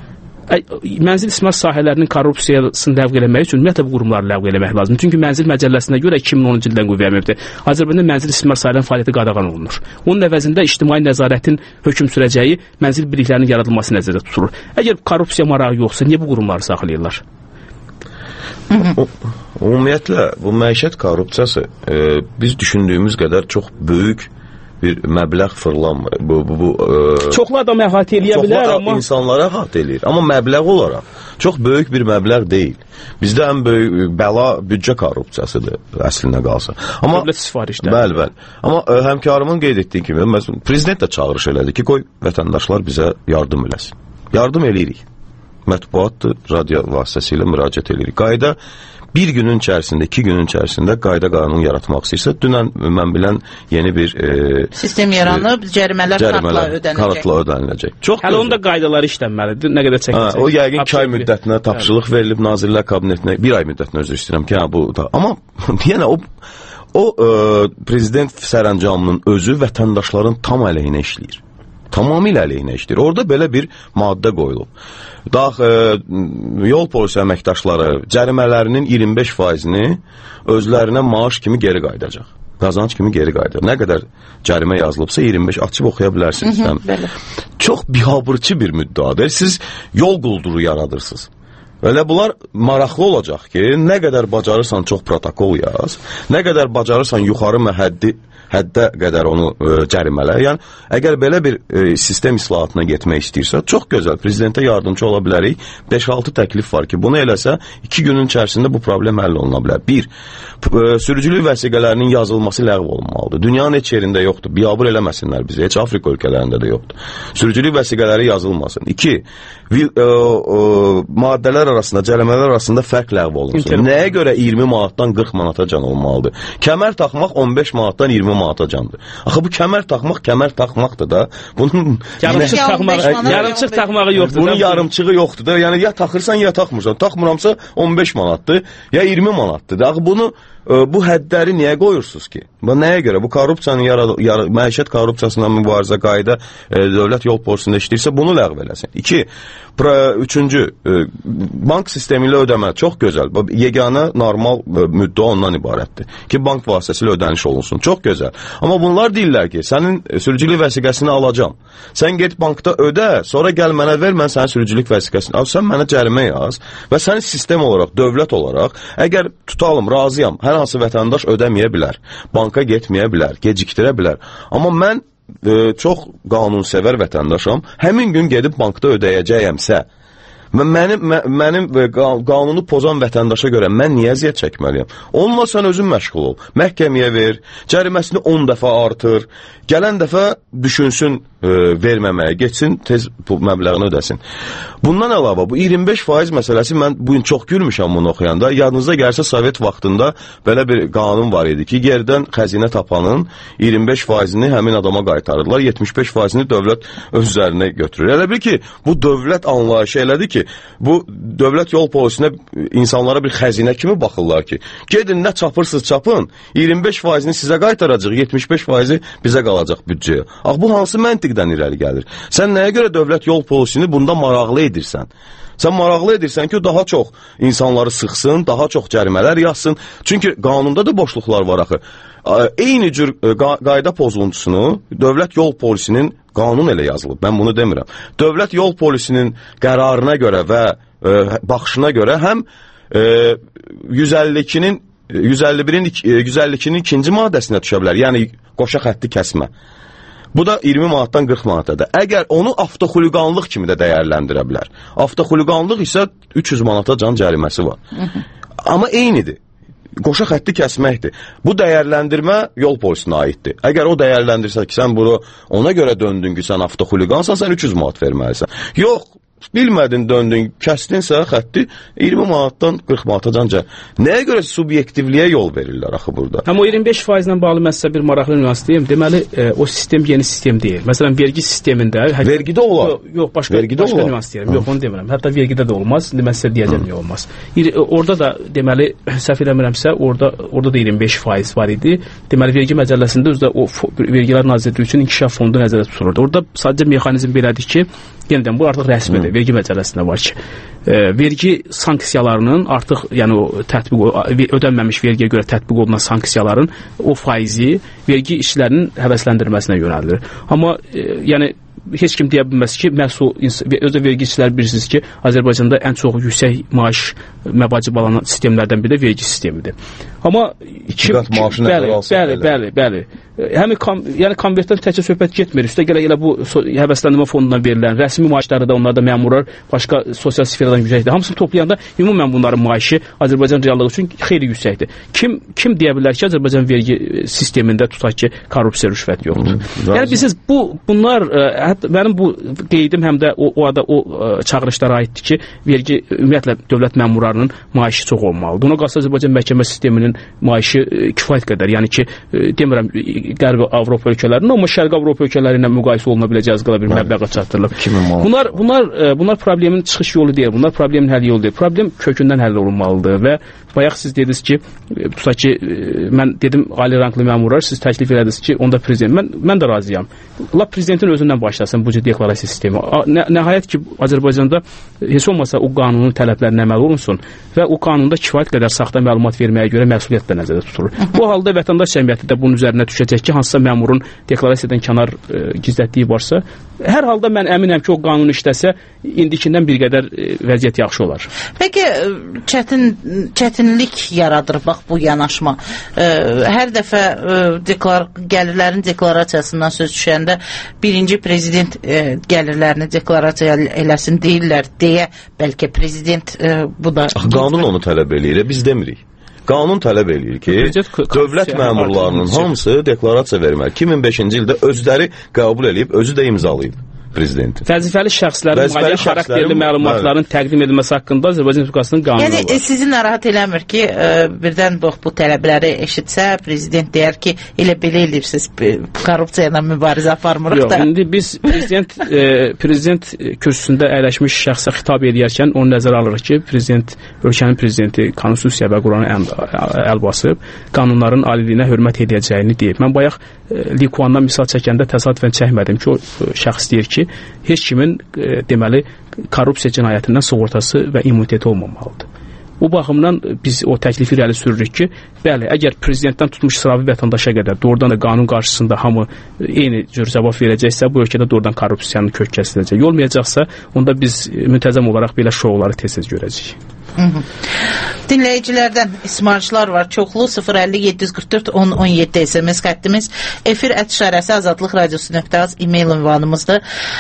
Speaker 12: Mənzil istismar sahələrinin korrupsiyasını ləğv eləmək üçün ümumiyyətlə bu qurumları ləğv eləmək lazımdır. Çünki Mənzil Məcəlləsinə görə iki min onuncu ildən qüvvəyə minibdir. Azərbaycanda mənzil istismar sahələrinin fəaliyyəti qadağan olunur. Onun əvəzində ictimai nəzarətin hökm sürəcəyi mənzil birliklərinin yaradılması nəzərdə tutulur. Əgər korrupsiya marağı yoxsa, niyə bu qurumları saxlayırlar?
Speaker 13: Ümumiyyətlə, bu məişət korrupsiyası e, biz düşündüyümüz qədər çox böyük bir məbləğ fırlanmır. Bu, bu, bu, e,
Speaker 12: çoxlu adam əhatə eləyə bilər, amma...
Speaker 13: Çoxlu insanlara əhatə eləyir. Amma məbləğ olaraq çox böyük bir məbləğ deyil. Bizdə ən böyük bəla büdcə korrupsiyasıdır, əslinə qalsa. Amma,
Speaker 12: dövlət sifarişləri.
Speaker 13: Bəli, bəli. Amma ə, həmkarımın qeyd etdiyi kimi, məsələn, prezident də çağırış elədi ki, qoy vətəndaşlar bizə yardım eləsin. Yardım eləyirik. Mətbuatdır, radio vasitəsilə müraciət eləyirik. Qayda bir günün içərisində, iki günün içərisində qayda qanun yaratmaq istəyirsə, dünən mən bilən yeni bir e,
Speaker 1: sistem yaranıb, e, cərimələr kartla ödəniləcək.
Speaker 13: Kartla ödəniləcək. Çox
Speaker 12: hələ onda qaydaları işlənməlidir. Nə qədər çəkilir?
Speaker 13: O yəqin iki ay müddətinə tapşırıq verilib Nazirlər Kabinetinə, bir ay müddətinə üzr istəyirəm ki, hə, bu da. Amma yenə o o e, prezident sərəncamının özü vətəndaşların tam əleyhinə işləyir. Tamamilə əleyhinə işləyir. Orada belə bir maddə qoyulub. Dax, e, yol polisi əməkdaşları cərimələrinin iyirmi beş faizini özlərinə maaş kimi geri qayıdacaq. Qazanc kimi geri qayıdacaq. Nə qədər cərimə yazılıbsa iyirmi beş açıb oxuya bilərsiniz. Hı -hı, çox biabırçı bir müddadır. Siz yol qulduru yaradırsınız. Elə bunlar maraqlı olacaq ki, nə qədər bacarırsan çox protokol yaz, nə qədər bacarırsan yuxarı məhəddi həddə qədər onu e, cərimələ. Yəni, əgər belə bir e, sistem islahatına getmək istəyirsə, çox gözəl, prezidentə yardımcı ola bilərik. beş altı təklif var ki, bunu eləsə, iki günün içərisində bu problem həll oluna bilər. Bir, e, sürücülük vəsiqələrinin yazılması ləğv olunmalıdır. Dünyanın heç yerində yoxdur. Biabır eləməsinlər bizi, heç Afrika ölkələrində də yoxdur. Sürücülük vəsiqələri yazılmasın. İki, vi, e, e, maddələr arasında, cərimələr arasında fərq ləğv olunsun. Nəyə görə iyirmi manatdan qırx manata can olmalıdır? Kəmər taxmaq on beş manatdan iyirmi manata candır. Axı bu kəmər taxmaq, kəmər taxmaqdır da. Bunun
Speaker 12: yarımçıq taxmağı, yarımçıq taxmağı yoxdur.
Speaker 13: Bunun yarımçığı yoxdur da. Yəni ya taxırsan, ya taxmırsan. Taxmıramsa on beş manatdır, ya iyirmi manatdır. Axı bunu bu hədləri niyə qoyursunuz ki? Bu nəyə görə? Bu korrupsiyanın yaradı, yar, məişət korrupsiyasından mübarizə qayda e, dövlət yol polisində işləyirsə bunu ləğv eləsin. İki, pra, üçüncü, e, bank sistemi ilə ödəmə çox gözəl. Yeganə normal e, müddəa ondan ibarətdir ki, bank vasitəsilə ödəniş olunsun. Çox gözəl. Amma bunlar deyirlər ki, sənin sürücülük vəsiqəsini alacağam. Sən get bankda ödə, sonra gəl mənə ver, mən sənin sürücülük vəsiqəsini al. Sən mənə cərimə yaz və sənin sistem olaraq, dövlət olaraq, əgər tutalım, razıyam, hər hansı vətəndaş ödəməyə bilər, banka getməyə bilər, gecikdirə bilər. Amma mən e, çox qanunsevər vətəndaşam, həmin gün gedib bankda ödəyəcəyəmsə, mənim, mə, mənim qanunu pozan vətəndaşa görə mən niyə əziyyət çəkməliyəm? Onunla sən özün məşğul ol. Məhkəməyə ver, cəriməsini on dəfə artır, gələn dəfə düşünsün e, verməməyə, geçsin, tez bu məbləğini ödəsin. Bundan əlavə, bu iyirmi beş faiz məsələsi, mən bugün çox gülmüşəm bunu oxuyanda. Yadınızda gəlsə, Sovet vaxtında belə bir qanun var idi ki, yerdən xəzinə tapanın iyirmi beş faizini həmin adama qaytarırlar, yetmiş beş faizini dövlət öz üzərinə götürür. Elə bil ki, bu dövlət anlayışı elədir ki, bu dövlət yol polisinə insanlara bir xəzinə kimi baxırlar ki, gedin nə çapırsınız çapın, iyirmi beş faizini sizə qaytaracaq, yetmiş beş faizi bizə qalacaq büdcəyə. Ax, bu hansı məntiqdən irəli gəlir? Sən nəyə görə dövlət yol polisini bunda maraqlı edirsən? Sən maraqlı edirsən ki, daha çox insanları sıxsın, daha çox cərimələr yazsın. Çünki qanunda da boşluqlar var axı. Eyni cür qayda pozuntusunu dövlət yol polisinin qanun elə yazılıb. Mən bunu demirəm. Dövlət yol polisinin qərarına görə və e, baxışına görə həm e, yüz əlli ikinin yüz əlli birin yüz əlli ikinin ikinci maddəsinə düşə bilər. Yəni qoşa xətti kəsmə. Bu da iyirmi manatdan qırx manatadır. Əgər onu avtoxuliqanlıq kimi də dəyərləndirə bilər. Avtoxuliqanlıq isə üç yüz manata can cəriməsi var. Amma eynidir. Qoşa xətti kəsməkdir. Bu dəyərləndirmə yol polisinə aiddir. Əgər o dəyərləndirsə ki, sən bunu ona görə döndün ki, sən avtoxuliqansan, sən üç yüz manat verməlisən. Yox, bilmədin, döndün, kəsdinsə xətti iyirmi manatdan qırx manata canca. Nəyə görə subyektivliyə yol verirlər axı burada?
Speaker 12: Amma o iyirmi beş faizlə bağlı məsələ bir maraqlı nüans deyim. Deməli, e, o sistem yeni sistem deyil. Məsələn, vergi sistemində...
Speaker 13: Vergidə olar.
Speaker 12: Yox, yox başqa, başqa nüans deyirəm. Yox, onu demirəm. Hətta vergidə də olmaz. İndi mən sizə deyəcəm, niyə olmaz. Orada da, deməli, səhv eləmirəmsə, orada, orada da iyirmi beş faiz var idi. Deməli, vergi məcəlləsində özdə o Vergilər Nazirliyi üçün inkişaf fondu nəzərdə tutulurdu. Orada sadəcə mexanizm belədir ki, yeniden bu artıq rəsmidir. bəli, vergi məcəlləsində var ki, e, vergi sanksiyalarının artıq, yəni o tətbiq ödənməmiş vergiyə görə tətbiq olunan sanksiyaların o faizi vergi işçilərinin həvəsləndirməsinə yönəlilir. Amma e, yəni heç kim deyə bilməz ki, məhsul, özə vergiçilər bilirsiniz ki, Azərbaycanda ən çox yüksək maaş məbacı bağlanan sistemlərdən biri də vergi sistemidir. Amma kim, kim bəli, bəli, bəli, bəli. Həmin kom, yəni konvertdən təkcə söhbət getmir. Üstə gələ elə bu so, həvəsləndirmə fondundan verilən rəsmi maaşları da onlarda məmurlar başqa sosial sferadan yüksəkdir. Hamısını toplayanda ümumən bunların maaşı Azərbaycan reallığı üçün xeyli yüksəkdir. Kim kim deyə bilər ki, Azərbaycan vergi sistemində tutaq ki, korrupsiya, rüşvət yoxdur. Hı, yəni bilirsiniz, bu bunlar hətta mənim bu qeydim həm də o o da o çağırışlara aiddir ki, vergi ümumiyyətlə dövlət məmurlarının maaşı çox olmalıdır. Ona qalsa Azərbaycan məhkəmə sisteminin maaşı kifayət qədər, yəni ki, demirəm Qərbi Avropa ölkələrinin, amma Şərqi Avropa ölkələri ilə müqayisə oluna biləcəyi qədər bir məbləğə çatdırılıb. Bunlar bunlar bunlar problemin çıxış yolu deyil, bunlar problemin həll yolu deyil. Problem kökündən həll olunmalıdır və bayaq siz dediniz ki, tutaq ki, mən dedim ali ranglı məmurlar, siz təklif elədiniz ki, onda prezident, mən mən də razıyam. La prezidentin özündən başlasın bu cür deklarasiya sistemi. Nə, nəhayət ki, Azərbaycanda heç olmasa o qanunun tələblərinə əməl olunsun və o qanunda kifayət qədər saxta məlumat verməyə görə məsuliyyət də nəzərdə tutulur. Bu halda vətəndaş cəmiyyəti də bunun üzərinə düşəcək ki, hansısa məmurun deklarasiyadan kənar e, gizlətdiyi varsa, hər halda mən əminəm ki, o qanun işləsə, indikindən bir qədər e, vəziyyət yaxşı olar.
Speaker 1: Peki, çətin, çətinlik yaradır bax bu yanaşma. E, hər dəfə e, deklar, gəlirlərin deklarasiyasından söz düşəndə birinci prezident e, gəlirlərini deklarasiya eləsin deyirlər deyə, bəlkə prezident e, bu da...
Speaker 13: Qanun onu tələb eləyir, biz demirik. Qanun tələb eləyir ki, dövlət məmurlarının hamısı deklarasiya verməli. iki min beşinci ildə özləri qəbul edib, özü də imzalayıb prezidenti.
Speaker 12: Vəzifəli şəxslərin maliyyə xarakterli məlumatların təqdim edilməsi haqqında Azərbaycan Respublikasının qanunu
Speaker 1: yəni,
Speaker 12: var.
Speaker 1: Yəni sizi narahat eləmir ki, e, birdən bax bu tələbləri eşitsə, prezident deyər ki, elə belə eləyirsiniz, korrupsiya ilə mübarizə aparmırıq
Speaker 12: Yox,
Speaker 1: da.
Speaker 12: İndi biz prezident e, prezident kürsüsündə əyləşmiş şəxsə xitab edərkən onu nəzərə alırıq ki, prezident, ölkənin prezidenti konstitusiya və Qurana əl basıb, qanunların aliliyinə hörmət edəcəyini deyib. Mən bayaq e, Likuandan misal çəkəndə təsadüfən çəkmədim ki, o e, şəxs deyir ki, heç kimin e, deməli korrupsiya cinayətindən sığortası və immuniteti olmamalıdır. Bu baxımdan biz o təklifi irəli sürürük ki, bəli, əgər prezidentdən tutmuş sıravi vətəndaşa qədər doğrudan da qanun qarşısında hamı eyni cür cavab verəcəksə, bu ölkədə doğrudan korrupsiyanın kök kəsiləcək. Olmayacaqsa, onda biz müntəzəm olaraq belə şouları tez-tez görəcəyik.
Speaker 1: Hı -hı. Dinləyicilərdən ismarışlar var çoxlu. sıfır əlli yeddi yüz qırx dörd on on yeddi S M S xəttimiz, efir ət işarəsi azadlıq radiosu nöqtə az e-mail ünvanımızdır.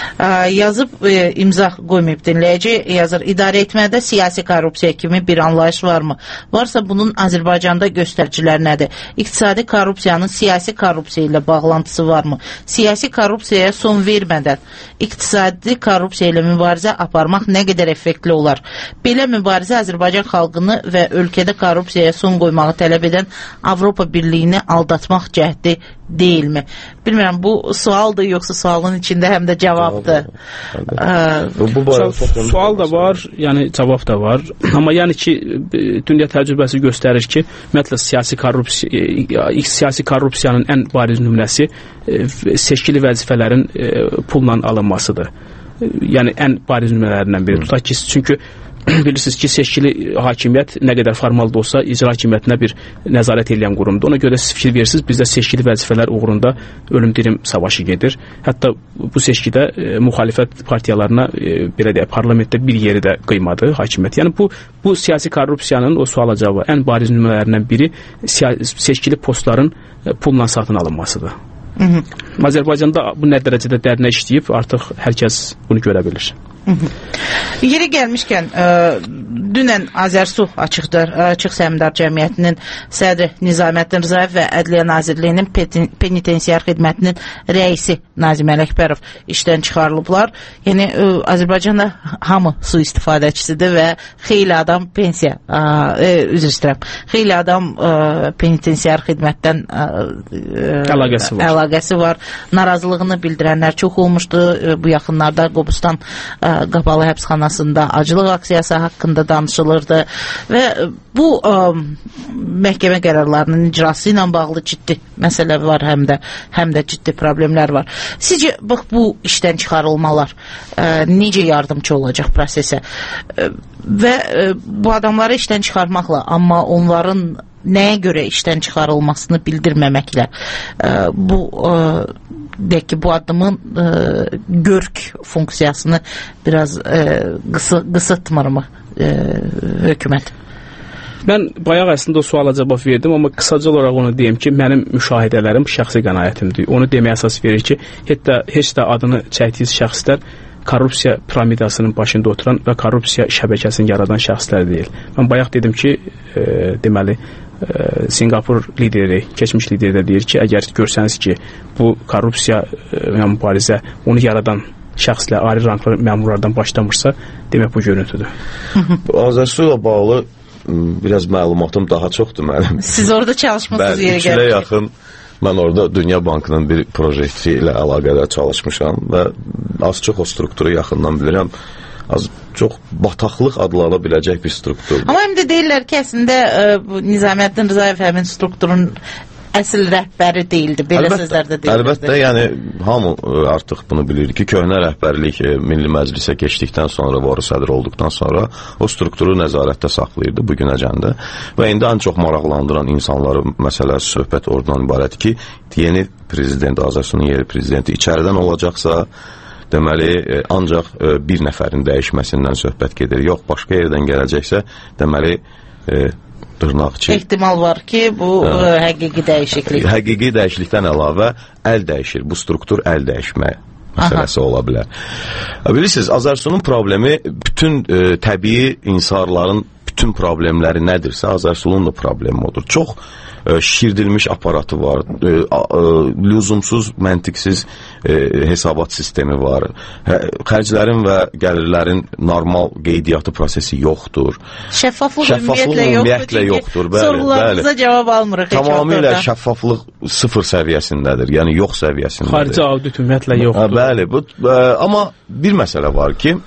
Speaker 1: Yazıb e, imza qoymayıb dinləyici, yazır: idarə etmədə siyasi korrupsiya kimi bir anlayış varmı? Varsa bunun Azərbaycanda göstəriciləri nədir? İqtisadi korrupsiyanın siyasi korrupsiya ilə bağlantısı varmı? Siyasi korrupsiyaya son vermədən iqtisadi korrupsiya ilə mübarizə aparmaq nə qədər effektli olar? Belə mübarizə Azərbaycan xalqını və ölkədə korrupsiyaya son qoymağı tələb edən Avropa Birliyini aldatmaq cəhdi deyilmi? Bilmirəm, bu sualdır, yoxsa sualın içində həm də cavabdır.
Speaker 12: Bu, bu su sual da var, yəni cavab da var. Amma yəni ki, dünya təcrübəsi göstərir ki, ümumiyyətlə siyasi korrupsiya, siyasi korrupsiyanın ən bariz nümunəsi seçkili vəzifələrin pulla alınmasıdır. Yəni ən bariz nümunələrindən biri. Tutaq ki, çünki bilirsiniz ki, seçkili hakimiyyət nə qədər formal da olsa icra hakimiyyətinə bir nəzarət edən qurumdur. Ona görə siz fikir verirsiniz, bizdə seçkili vəzifələr uğrunda ölüm-dirim savaşı gedir. Hətta bu seçkidə e, müxalifət partiyalarına e, belə deyək, parlamentdə bir yeri də qıymadı hakimiyyət. Yəni bu bu siyasi korrupsiyanın o suala cavabı ən bariz nümunələrindən biri seçkili postların e, pulla satın alınmasıdır. Hı -hı. Azərbaycanda bu nə dərəcədə dərinə işləyib, artıq hər kəs bunu görə bilir.
Speaker 1: Hı -hı. Yeri gəlmişkən, ə, dünən Azərsu Açıqdır, Açıq Səhmdar Cəmiyyətinin sədri Nizaməddin Rzayev və Ədliyyə Nazirliyinin penitensiar xidmətinin rəisi Nazim Ələkbərov işdən çıxarılıblar. Yəni ə, Azərbaycanda hamı su istifadəçisidir və xeyli adam pensiya, ə, ə, üzr istəyirəm, xeyli adam ə, penitensiar xidmətdən ə, ə,
Speaker 12: əlaqəsi var.
Speaker 1: əlaqəsi var. Narazılığını bildirənlər çox olmuşdu. Ə, bu yaxınlarda Qobustan ə, Qabalı həbsxanasında aclıq aksiyası haqqında danışılırdı və bu ə, məhkəmə qərarlarının icrası ilə bağlı ciddi məsələ var, həm də həm də ciddi problemlər var. Sizcə bax bu işdən çıxarılmalar ə, necə yardımcı olacaq prosesə? Ə, və ə, bu adamları işdən çıxarmaqla, amma onların nəyə görə işdən çıxarılmasını bildirməməklə ə, bu ə, deyək ki, bu addımın ə, görk funksiyasını biraz ə, qısı, qısıtmırmı ə, hökumət?
Speaker 12: Mən bayaq əslində o suala cavab verdim, amma qısaca olaraq onu deyim ki, mənim müşahidələrim şəxsi qənaətimdir. Onu deməyə əsas verir ki, heç də, heç də adını çəkdiyiniz şəxslər korrupsiya piramidasının başında oturan və korrupsiya şəbəkəsini yaradan şəxslər deyil. Mən bayaq dedim ki, e, deməli, e, Singapur lideri, keçmiş lideri də deyir ki, əgər görsəniz ki, bu korrupsiya və e, mübarizə onu yaradan şəxslər, ali ranklı məmurlardan başlamırsa, demək bu görüntüdür.
Speaker 13: Azərsu'yla bağlı biraz məlumatım daha çoxdur mənim.
Speaker 1: Siz orada çalışmısınız yerə gəlib.
Speaker 13: Bəli, yaxın mən orada Dünya Bankının bir projekti ilə əlaqədar çalışmışam və az çox o strukturu yaxından bilirəm. Az çox bataqlıq adlana biləcək bir struktur.
Speaker 1: Amma həm də deyirlər ki, əslində Nizamiyyətdin Rzayev həmin strukturun əsl rəhbəri deyildi, belə
Speaker 13: əlbəttə,
Speaker 1: sözlərdə deyildi.
Speaker 13: Əlbəttə, yəni hamı artıq bunu bilir ki, köhnə rəhbərlik Milli Məclisə keçdikdən sonra, varı sədr olduqdan sonra o strukturu nəzarətdə saxlayırdı bu günəcəndə və indi ən çox maraqlandıran insanları məsələ söhbət oradan ibarət ki, yeni prezident, Azərsunun yeni prezidenti içəridən olacaqsa, deməli, ancaq bir nəfərin dəyişməsindən söhbət gedir. Yox, başqa yerdən gələcəksə, deməli, dırnaqçı.
Speaker 1: Ehtimal var ki, bu ə, həqiqi dəyişiklik.
Speaker 13: Həqiqi dəyişiklikdən əlavə əl dəyişir. Bu struktur əl dəyişmə məsələsi Aha. ola bilər. Bilirsiniz, Azərsunun problemi bütün ə, təbii insarların bütün problemləri nədirsə, Azərsunun da problemi odur. Çox ə, şişirdilmiş aparatı var, ə, ə, lüzumsuz, məntiqsiz ə, hesabat sistemi var, hə, xərclərin və gəlirlərin normal qeydiyyatı prosesi yoxdur.
Speaker 1: Şəffaflıq,
Speaker 13: Şəffaflıq ümumiyyətlə yoxdur.
Speaker 1: Bəli, sorularınıza bəli. Cavab almırıq.
Speaker 13: Tamamilə şəffaflıq sıfır səviyyəsindədir, yəni yox səviyyəsindədir.
Speaker 12: Xarici audit ümumiyyətlə yoxdur.
Speaker 13: Hə, bəli, bu, ə, amma bir məsələ var ki,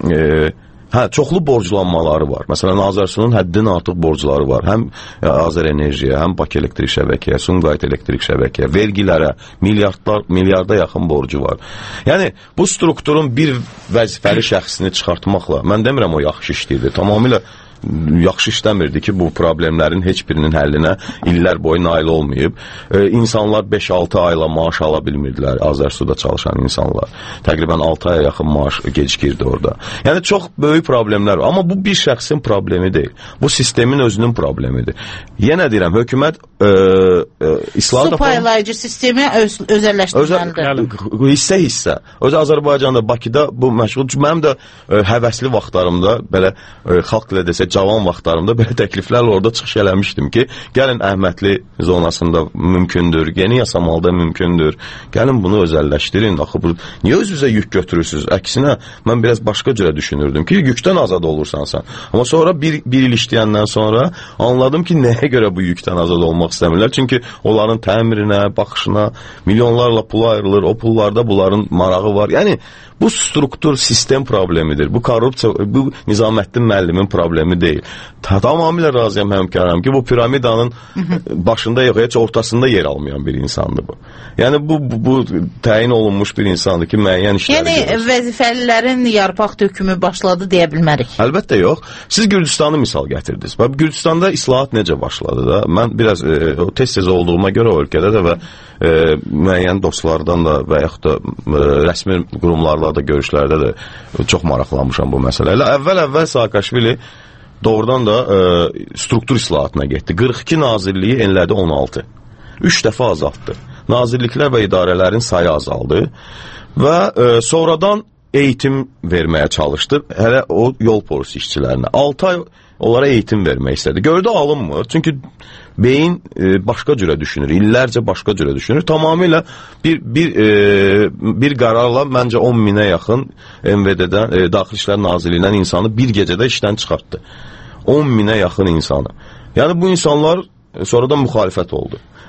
Speaker 13: ə, hə, çoxlu borclanmaları var. Məsələn, Azərsunun həddindən artıq borcları var. Həm Azər Enerjiyə, həm Bakı Elektrik Şəbəkəyə, Sumqayıt Elektrik Şəbəkəyə, vergilərə milyardlar, milyarda yaxın borcu var. Yəni, bu strukturun bir vəzifəli şəxsini çıxartmaqla, mən demirəm o yaxşı işləyirdi, tamamilə yaxşı işləmirdi ki, bu problemlərin heç birinin həllinə illər boyu nail olmayıb. E, insanlar beş altı ayla maaş ala bilmirdilər, Azərsuda çalışan insanlar. Təqribən altı aya yaxın maaş gecikirdi orada. Yəni, çox böyük problemlər var. Amma bu bir şəxsin problemi deyil. Bu sistemin özünün problemidir. Yenə deyirəm, hökumət e, e, İslah
Speaker 1: Su paylayıcı sistemi öz, özəlləşdirməlidir.
Speaker 13: Hissə-hissə. Özü Azərbaycanda, Bakıda bu məşğul. Mənim də e, həvəsli vaxtlarımda, belə e, xalq ilə desək, cavan vaxtlarımda belə təkliflərlə orada çıxış eləmişdim ki, gəlin Əhmədli zonasında mümkündür, yeni yasamalda mümkündür, gəlin bunu özəlləşdirin. Axı, bu, niyə özünüzə yük götürürsünüz? Əksinə, mən biraz başqa cürə düşünürdüm ki, yükdən azad olursan sən. Amma sonra bir, bir il işləyəndən sonra anladım ki, nəyə görə bu yükdən azad olmaq istəmirlər? Çünki onların təmirinə, baxışına milyonlarla pul ayrılır, o pullarda bunların marağı var. Yəni, bu struktur sistem problemidir. Bu korrupsiya, bu Nizaməddin müəllimin problemi deyil. Tamamilə razıyam həmkarım ki, bu piramidanın başında yox, heç ortasında yer almayan bir insandır bu. Yəni, bu, bu, bu təyin olunmuş bir insandır ki, müəyyən işləri
Speaker 1: yəni, görür. Yəni, vəzifəlilərin yarpaq dökümü başladı deyə bilmərik.
Speaker 13: Əlbəttə yox. Siz Gürcüstanı misal gətirdiniz. Gürcüstanda islahat necə başladı da? Mən biraz e, tez-tez olduğuma görə o ölkədə də və e, müəyyən dostlardan da və yaxud da e, rəsmi qurumlarla da görüşlərdə də çox maraqlanmışam bu məsələ ilə. Əvvəl-əvvəl Saakashvili doğrudan da e, struktur islahatına getdi. qırx iki nazirliyi enlədi on altı. üç dəfə azaltdı. Nazirliklər və idarələrin sayı azaldı və e, sonradan eğitim verməyə çalışdı. Hələ o yol polisi işçilərinə. altı ay onlara eğitim vermək istədi. Gördü alınmır. Çünki beyin e, başqa cürə düşünür. İllərcə başqa cürə düşünür. Tamamilə bir bir e, bir qərarla məncə on minə yaxın M V D-dən, e, Daxili İşlər Nazirliyindən insanı bir gecədə işdən çıxartdı. on minə yaxın insanı. Yəni bu insanlar e, sonradan müxalifət oldu.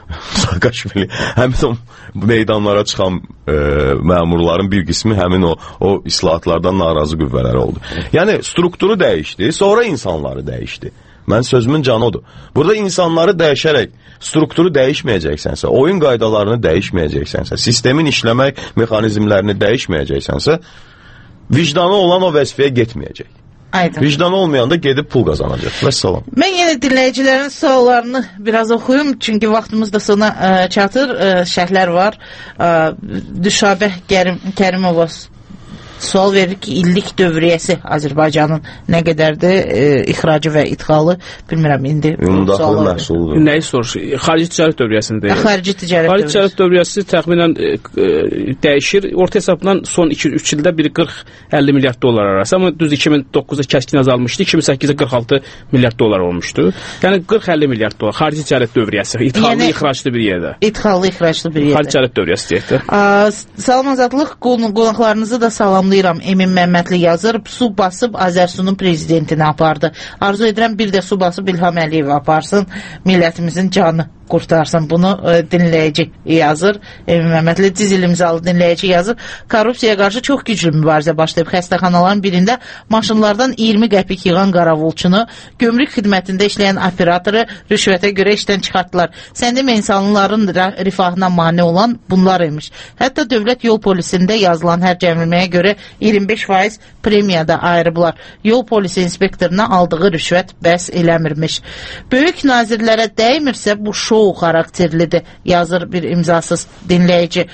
Speaker 13: Saakashvili, həmin o meydanlara çıxan e, məmurların bir qismi həmin o, o islahatlardan narazı qüvvələri oldu. Yəni strukturu dəyişdi, sonra insanları dəyişdi. Mən sözümün canı odur. Burada insanları dəyişərək strukturu dəyişməyəcəksənsə, oyun qaydalarını dəyişməyəcəksənsə, sistemin işləmək mexanizmlərini dəyişməyəcəksənsə, vicdanı olan o vəzifəyə getməyəcək.
Speaker 1: Aydın.
Speaker 13: Vicdanı olmayanda gedib pul qazanacaq. Vəssalam.
Speaker 1: Mən yenə dinləyicilərin suallarını biraz oxuyum, çünki vaxtımız da sona ə, çatır. Ə, şərhlər var. Ə, Düşabeh Kərim, Kərimova sual verir ki, illik dövriyyəsi Azərbaycanın nə qədərdir, e, ixracı və idxalı, bilmirəm indi.
Speaker 13: Ümumdaxili məhsuludur.
Speaker 12: Nəyi soruşur? Xarici ticarət dövriyyəsini deyir.
Speaker 1: Xarici ticarət
Speaker 12: Xarici ticarət dövriyyəsi təxminən e, e, dəyişir. Orta hesabla son iki üç ildə bir qırx əlli milyard dollar arası. Amma düz iki min doqquzda kəskin azalmışdı. iki min səkkizdə qırx altı milyard dollar olmuşdu. Yəni qırx əlli milyard dollar xarici ticarət dövriyyəsi. İdxallı, yəni, ixraclı bir yerdə.
Speaker 1: İdxallı, ixraclı bir yerdə.
Speaker 12: Xarici ticarət dövriyyəsi deyək.
Speaker 1: Salam Azadlıq, qonaqlarınızı da salamlayıram. Emin Məmmədli yazır, su basıb Azərsunun prezidentini apardı. Arzu edirəm bir də su basıb İlham Əliyev aparsın, millətimizin canı qurtarsın. Bunu e, dinləyici yazır. Emin Məmmədli Dizil imzalı dinləyici yazır. Korrupsiyaya qarşı çox güclü mübarizə başlayıb. Xəstəxanaların birində maşınlardan iyirmi qəpik yığan qaravulçunu, gömrük xidmətində işləyən operatoru rüşvətə görə işdən çıxartdılar. Sən demə, insanların rifahına mane olan bunlar imiş. Hətta dövlət yol polisində yazılan hər cəmilməyə görə iyirmi beş faiz premiyada ayrıblar. Yol polisi inspektoruna aldığı rüşvət bəs eləmirmiş. Böyük nazirlərə dəymirsə bu şou xarakterlidir, yazır bir imzasız dinləyici.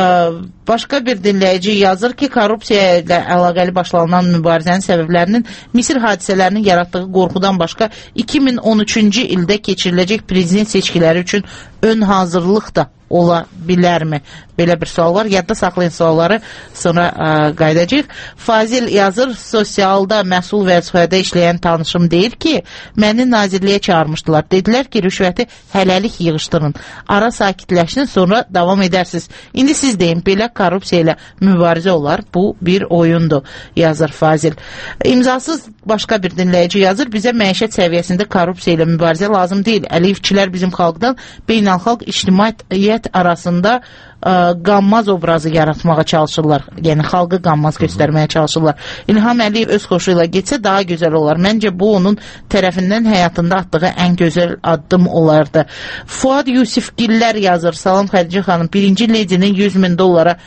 Speaker 1: Başqa bir dinləyici yazır ki, korrupsiya ilə əlaqəli başlanan mübarizənin səbəblərinin Misir hadisələrinin yaratdığı qorxudan başqa iki min on üçüncü ildə keçiriləcək prezident seçkiləri üçün ön hazırlıq da ola bilərmi? Belə bir sual var. Yadda saxlayın sualları, sonra ə, qaydacaq. Fazil yazır, sosialda məsul vəzifədə işləyən tanışım deyir ki, məni nazirliyə çağırmışdılar. Dedilər ki, rüşvəti hələlik yığışdırın. Ara sakitləşsin, sonra davam edərsiniz. İndi siz deyin, belə korrupsiya ilə mübarizə olar. Bu bir oyundur, yazır Fazil. İmzasız başqa bir dinləyici yazır, bizə məişət səviyyəsində korrupsiya ilə mübarizə lazım deyil. Əliyevçilər bizim xalqdan beynəlxalq ictimaiyyət arasında ə, qanmaz obrazı yaratmağa çalışırlar. Yəni xalqı qanmaz göstərməyə çalışırlar. İlham Əliyev öz xoşu ilə getsə daha gözəl olar. Məncə bu onun tərəfindən həyatında atdığı ən gözəl addım olardı. Fuad Yusifgillər yazır. Salam Xədicə xanım. Birinci ledinin yüz min dollara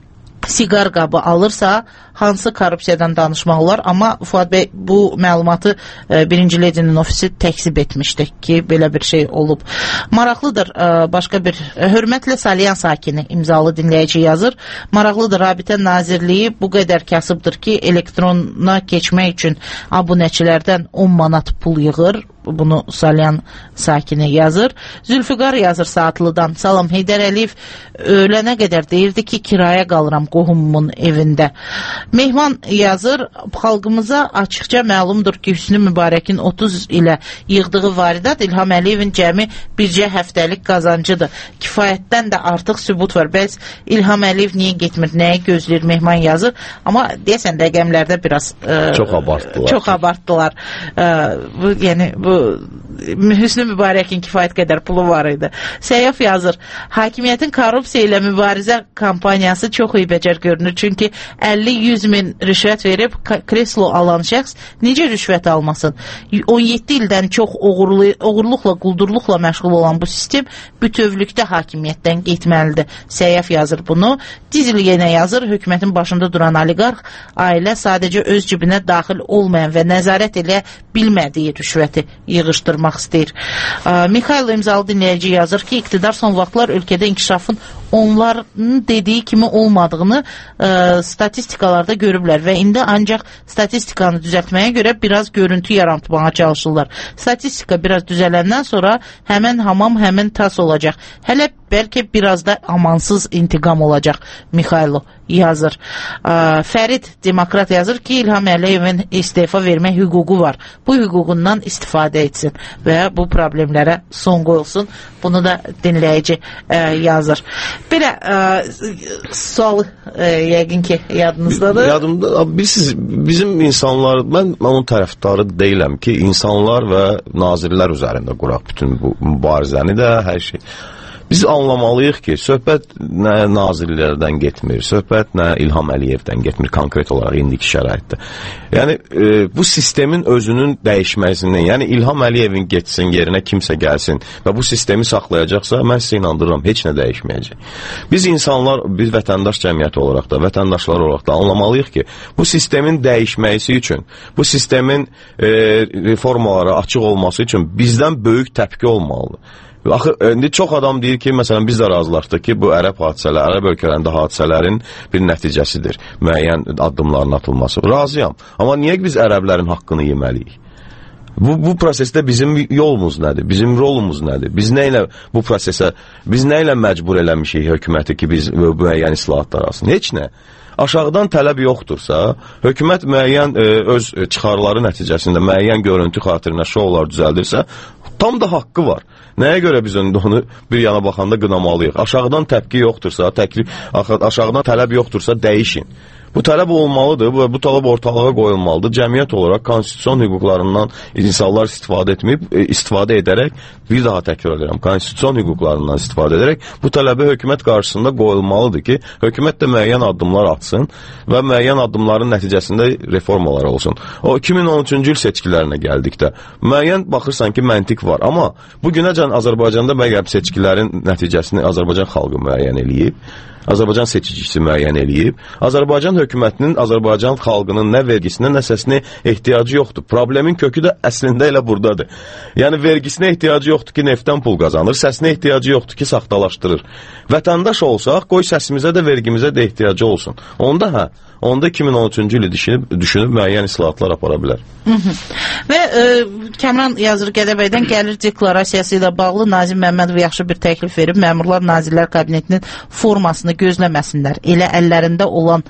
Speaker 1: siqar qabı alırsa hansı korrupsiyadan danışmaq olar? Amma Fuad bəy bu məlumatı e, birinci ledinin ofisi təksib etmişdi ki, belə bir şey olub. Maraqlıdır, e, başqa bir e, hörmətlə Salyan sakini imzalı dinləyici yazır. Maraqlıdır, Rabitə Nazirliyi bu qədər kasıbdır ki, elektrona keçmək üçün abunəçilərdən on manat pul yığır. Bunu Salyan sakini yazır. Zülfüqar yazır Saatlıdan. Salam, Heydər Əliyev ölənə qədər deyirdi ki, kiraya qalıram qohumumun evində. Mehman yazır, xalqımıza açıqca məlumdur ki, Hüsnü Mübarəkin otuz ilə yığdığı varidat İlham Əliyevin cəmi bircə həftəlik qazancıdır. Kifayətdən də artıq sübut var. Bəs İlham Əliyev niyə getmir, nəyə gözləyir, Mehman yazır. Amma deyəsən rəqəmlərdə biraz e,
Speaker 13: çox abartdılar.
Speaker 1: Çox abartdılar. E, bu, yəni bu Hüsnü Mübarəkin kifayət qədər pulu var idi. Səyyaf yazır, hakimiyyətin korrupsiya ilə mübarizə kampaniyası çox eybəcər görünür. Çünki əlli yüz min rüşvət verib kreslo alan şəxs necə rüşvət almasın? on yeddi ildən çox oğurlu, oğurluqla, quldurluqla məşğul olan bu sistem bütövlükdə hakimiyyətdən getməlidir. Səyyaf yazır bunu. Dizil yenə yazır, hökumətin başında duran oliqarx ailə sadəcə öz cibinə daxil olmayan və nəzarət elə bilmədiyi rüşvəti yığışdırmaq istəyir. Mikhail imzalı dinləyici yazır ki, iqtidar son vaxtlar ölkədə inkişafın onların dediyi kimi olmadığını ə, statistikalarda görüblər və indi ancaq statistikanı düzəltməyə görə biraz görüntü yaratmağa çalışırlar. Statistika biraz düzələndən sonra həmən hamam, həmən tas olacaq. Hələ bəlkə biraz da amansız intiqam olacaq, Mikhailo yazır. Ə, Fərid Demokrat yazır ki, İlham Əliyevin istefa vermək hüququ var. Bu hüququndan istifadə etsin və bu problemlərə son qoyulsun. Bunu da dinləyici ə, yazır. Belə ə, sualı ə, yəqin ki, yadınızdadır.
Speaker 13: Yadımda, bilirsiniz, bizim insanlar, mən onun tərəfdarı deyiləm ki, insanlar və nazirlər üzərində quraq bütün bu mübarizəni də, hər şey. Biz anlamalıyıq ki, söhbət nə nazirlərdən getmir, söhbət nə İlham Əliyevdən getmir konkret olaraq indiki şəraitdə. Yəni, e, bu sistemin özünün dəyişməsindən, yəni İlham Əliyevin getsin, yerinə kimsə gəlsin və bu sistemi saxlayacaqsa, mən sizə inandırıram, heç nə dəyişməyəcək. Biz insanlar, biz vətəndaş cəmiyyəti olaraq da, vətəndaşlar olaraq da anlamalıyıq ki, bu sistemin dəyişməsi üçün, bu sistemin e, reformalara açıq olması üçün bizdən böyük təpki olmalıdır. Axı, indi çox adam deyir ki, məsələn, biz də razılaşdıq ki, bu ərəb hadisələr, ərəb ölkələrində hadisələrin bir nəticəsidir, müəyyən addımların atılması. Razıyam. Amma niyə biz ərəblərin haqqını yeməliyik? Bu, bu prosesdə bizim yolumuz nədir? Bizim rolumuz nədir? Biz nə ilə bu prosesə, biz nə ilə məcbur eləmişik hökuməti ki, biz müəyyən islahatlar alsın? Heç nə. Aşağıdan tələb yoxdursa, hökumət müəyyən e, öz çıxarları nəticəsində müəyyən görüntü xatirinə şoular düzəldirsə, tam da haqqı var. Nəyə görə biz onu bir yana baxanda qınamalıyıq? Aşağıdan təpki yoxdursa, təklif, aşağıdan tələb yoxdursa dəyişin. Bu tələb olmalıdır və bu tələb ortalığa qoyulmalıdır. Cəmiyyət olaraq konstitusiyon hüquqlarından insanlar istifadə etməyib, istifadə edərək, bir daha təkrar edirəm, konstitusiyon hüquqlarından istifadə edərək bu tələbi hökumət qarşısında qoyulmalıdır ki, hökumət də müəyyən addımlar atsın və müəyyən addımların nəticəsində reformalar olsun. O iki min on üçüncü il seçkilərinə gəldikdə müəyyən baxırsan ki, məntiq var, amma bu günəcən Azərbaycanda məgər seçkilərin nəticəsini Azərbaycan xalqı müəyyən eləyib. Azərbaycan seçicisi müəyyən eləyib. Azərbaycan hökumətinin, Azərbaycan xalqının nə vergisinə, nə səsinə ehtiyacı yoxdur. Problemin kökü də əslində elə buradadır. Yəni, vergisinə ehtiyacı yoxdur ki, neftdən pul qazanır, səsinə ehtiyacı yoxdur ki, saxtalaşdırır. Vətəndaş olsaq, qoy səsimizə də, vergimizə də ehtiyacı olsun. Onda hə, onda iki min on üçüncü ili düşünüb, düşünüb müəyyən islahatlar apara bilər.
Speaker 1: Hı -hı. Və e, Kəmran Yazır Gədəbəydən gəlir deklarasiyası ilə bağlı Nazim Məmmədov yaxşı bir təklif verib. Məmurlar Nazirlər Kabinetinin formasını gözləməsinlər. Elə əllərində olan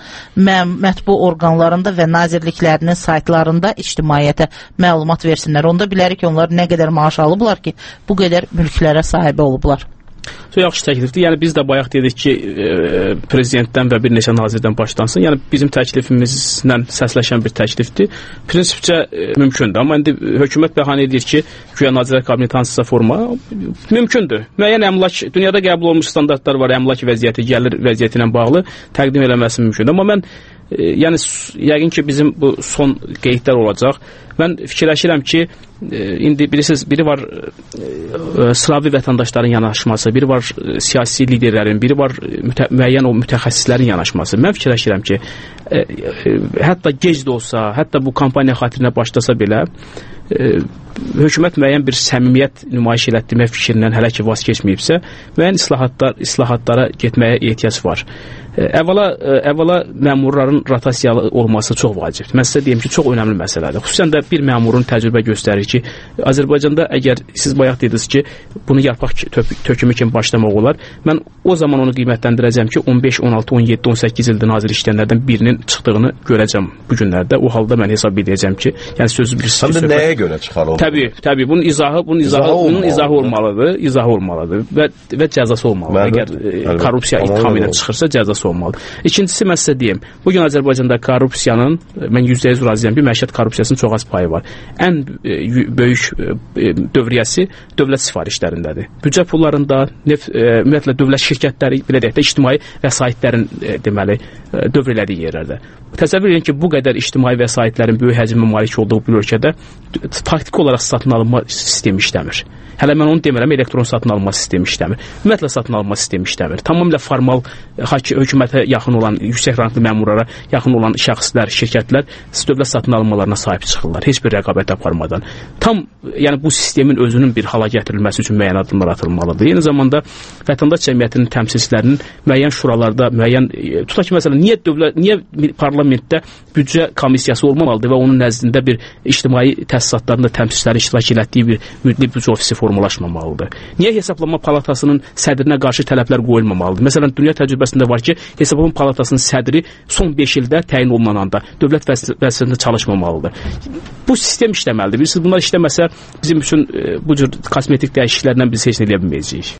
Speaker 1: mətbu orqanlarında və nazirliklərinin saytlarında ictimaiyyətə məlumat versinlər. Onda bilərik ki, onlar nə qədər maaş alıblar ki, bu qədər mülklərə sahibə olublar.
Speaker 12: Çox yaxşı təklifdir. Yəni biz də bayaq dedik ki, e, prezidentdən və bir neçə nazirdən başlansın. Yəni bizim təklifimizlə səsləşən bir təklifdir. Prinsipcə e, mümkündür. Amma indi hökumət bəhanə edir ki, güya Nazirlər Kabineti hansısa forma mümkündür. Müəyyən əmlak, dünyada qəbul olmuş standartlar var, əmlak vəziyyəti, gəlir vəziyyəti ilə bağlı təqdim eləməsi mümkündür. Amma mən e, yəni yəqin ki, bizim bu son qeydlər olacaq. Mən fikirləşirəm ki, e, indi bilirsiniz, biri var e, sıravi vətəndaşların yanaşması, biri var e, siyasi liderlərin, biri var mütə müəyyən o mütəxəssislərin yanaşması. Mən fikirləşirəm ki, e, e, hətta gec də olsa, hətta bu kampaniya xatirinə başlasa belə, e, hökumət müəyyən bir səmimiyyət nümayiş elətdirmək fikrindən hələ ki vaz keçməyibsə, müəyyən islahatlar, islahatlara getməyə ehtiyac var. Əvvəla, əvvəla məmurların rotasiyalı olması çox vacibdir. Mən sizə deyim ki, çox önəmli məsələdir. Xüsusən də bir məmurun təcrübə göstərir ki, Azərbaycanda əgər siz bayaq dediniz ki, bunu yarpaq tökümü kimi başlamaq olar, mən o zaman onu qiymətləndirəcəm ki, on beş, on altı, on yeddi, on səkkiz ildə nazir işləyənlərdən birinin çıxdığını görəcəm bu günlərdə. O halda mən hesab edəcəm ki, yəni sözü bir
Speaker 13: söhbət. Həm də nəyə görə çıxar olur?
Speaker 12: Təbii, təbii. Bunun izahı, bunun izahı, izahı bunun izahı olmalıdır, izahı olmalıdır və və cəzası olmalıdır. Əgər korrupsiya ittihamı ilə çıxırsa cəzası olmalıdır. İkincisi, mən sizə deyim, bugün Azərbaycanda korrupsiyanın, mən yüzdə yüz razıyam ki, məişət korrupsiyasının çox az payı var. Ən e, böyük e, dövriyyəsi dövlət sifarişlərindədir. Büdcə pullarında, neft, e, ümumiyyətlə dövlət şirkətləri, belə deyək də, ictimai vəsaitlərin e, deməli, e, dövr elədiyi yerlərdə. Təsəvvür edin ki, bu qədər ictimai vəsaitlərin böyük həcmə malik olduğu bir ölkədə faktiki olaraq satın alınma sistemi işləmir. Hələ mən onu demirəm, elektron satın alma sistemi işləmir. Ümumiyyətlə satın alma sistemi işləmir. Tamamilə formal, hökumətə yaxın olan, yüksək ranglı məmurlara yaxın olan şəxslər, şirkətlər dövlət satın almalarına sahib çıxırlar, heç bir rəqabət aparmadan. Tam, yəni bu sistemin özünün bir hala gətirilməsi üçün müəyyən addımlar atılmalıdır. Eyni zamanda vətəndaş cəmiyyətinin təmsilçilərinin müəyyən şuralarda, müəyyən, tutaq ki, məsələn, niyə dövlət, niyə parlamentdə büdcə komissiyası olmamalıdır və onun nəzdində bir ictimai təsisatlarında təmsilçilərin iştirak etdiyi bir müdli büdcə ofisi formalaşmamalıdır. Niyə hesablama palatasının sədrinə qarşı tələblər qoyulmamalıdır? Məsələn, dünya təcrübəsində var ki, hesablama palatasının sədri son beş ildə təyin olunanda dövlət vəzifəsində çalışmamalıdır. Bu sistem işləməlidir. Bilirsiniz, bunlar işləməsə bizim üçün bu cür kosmetik dəyişikliklərdən biz heç nə eləyə bilməyəcəyik.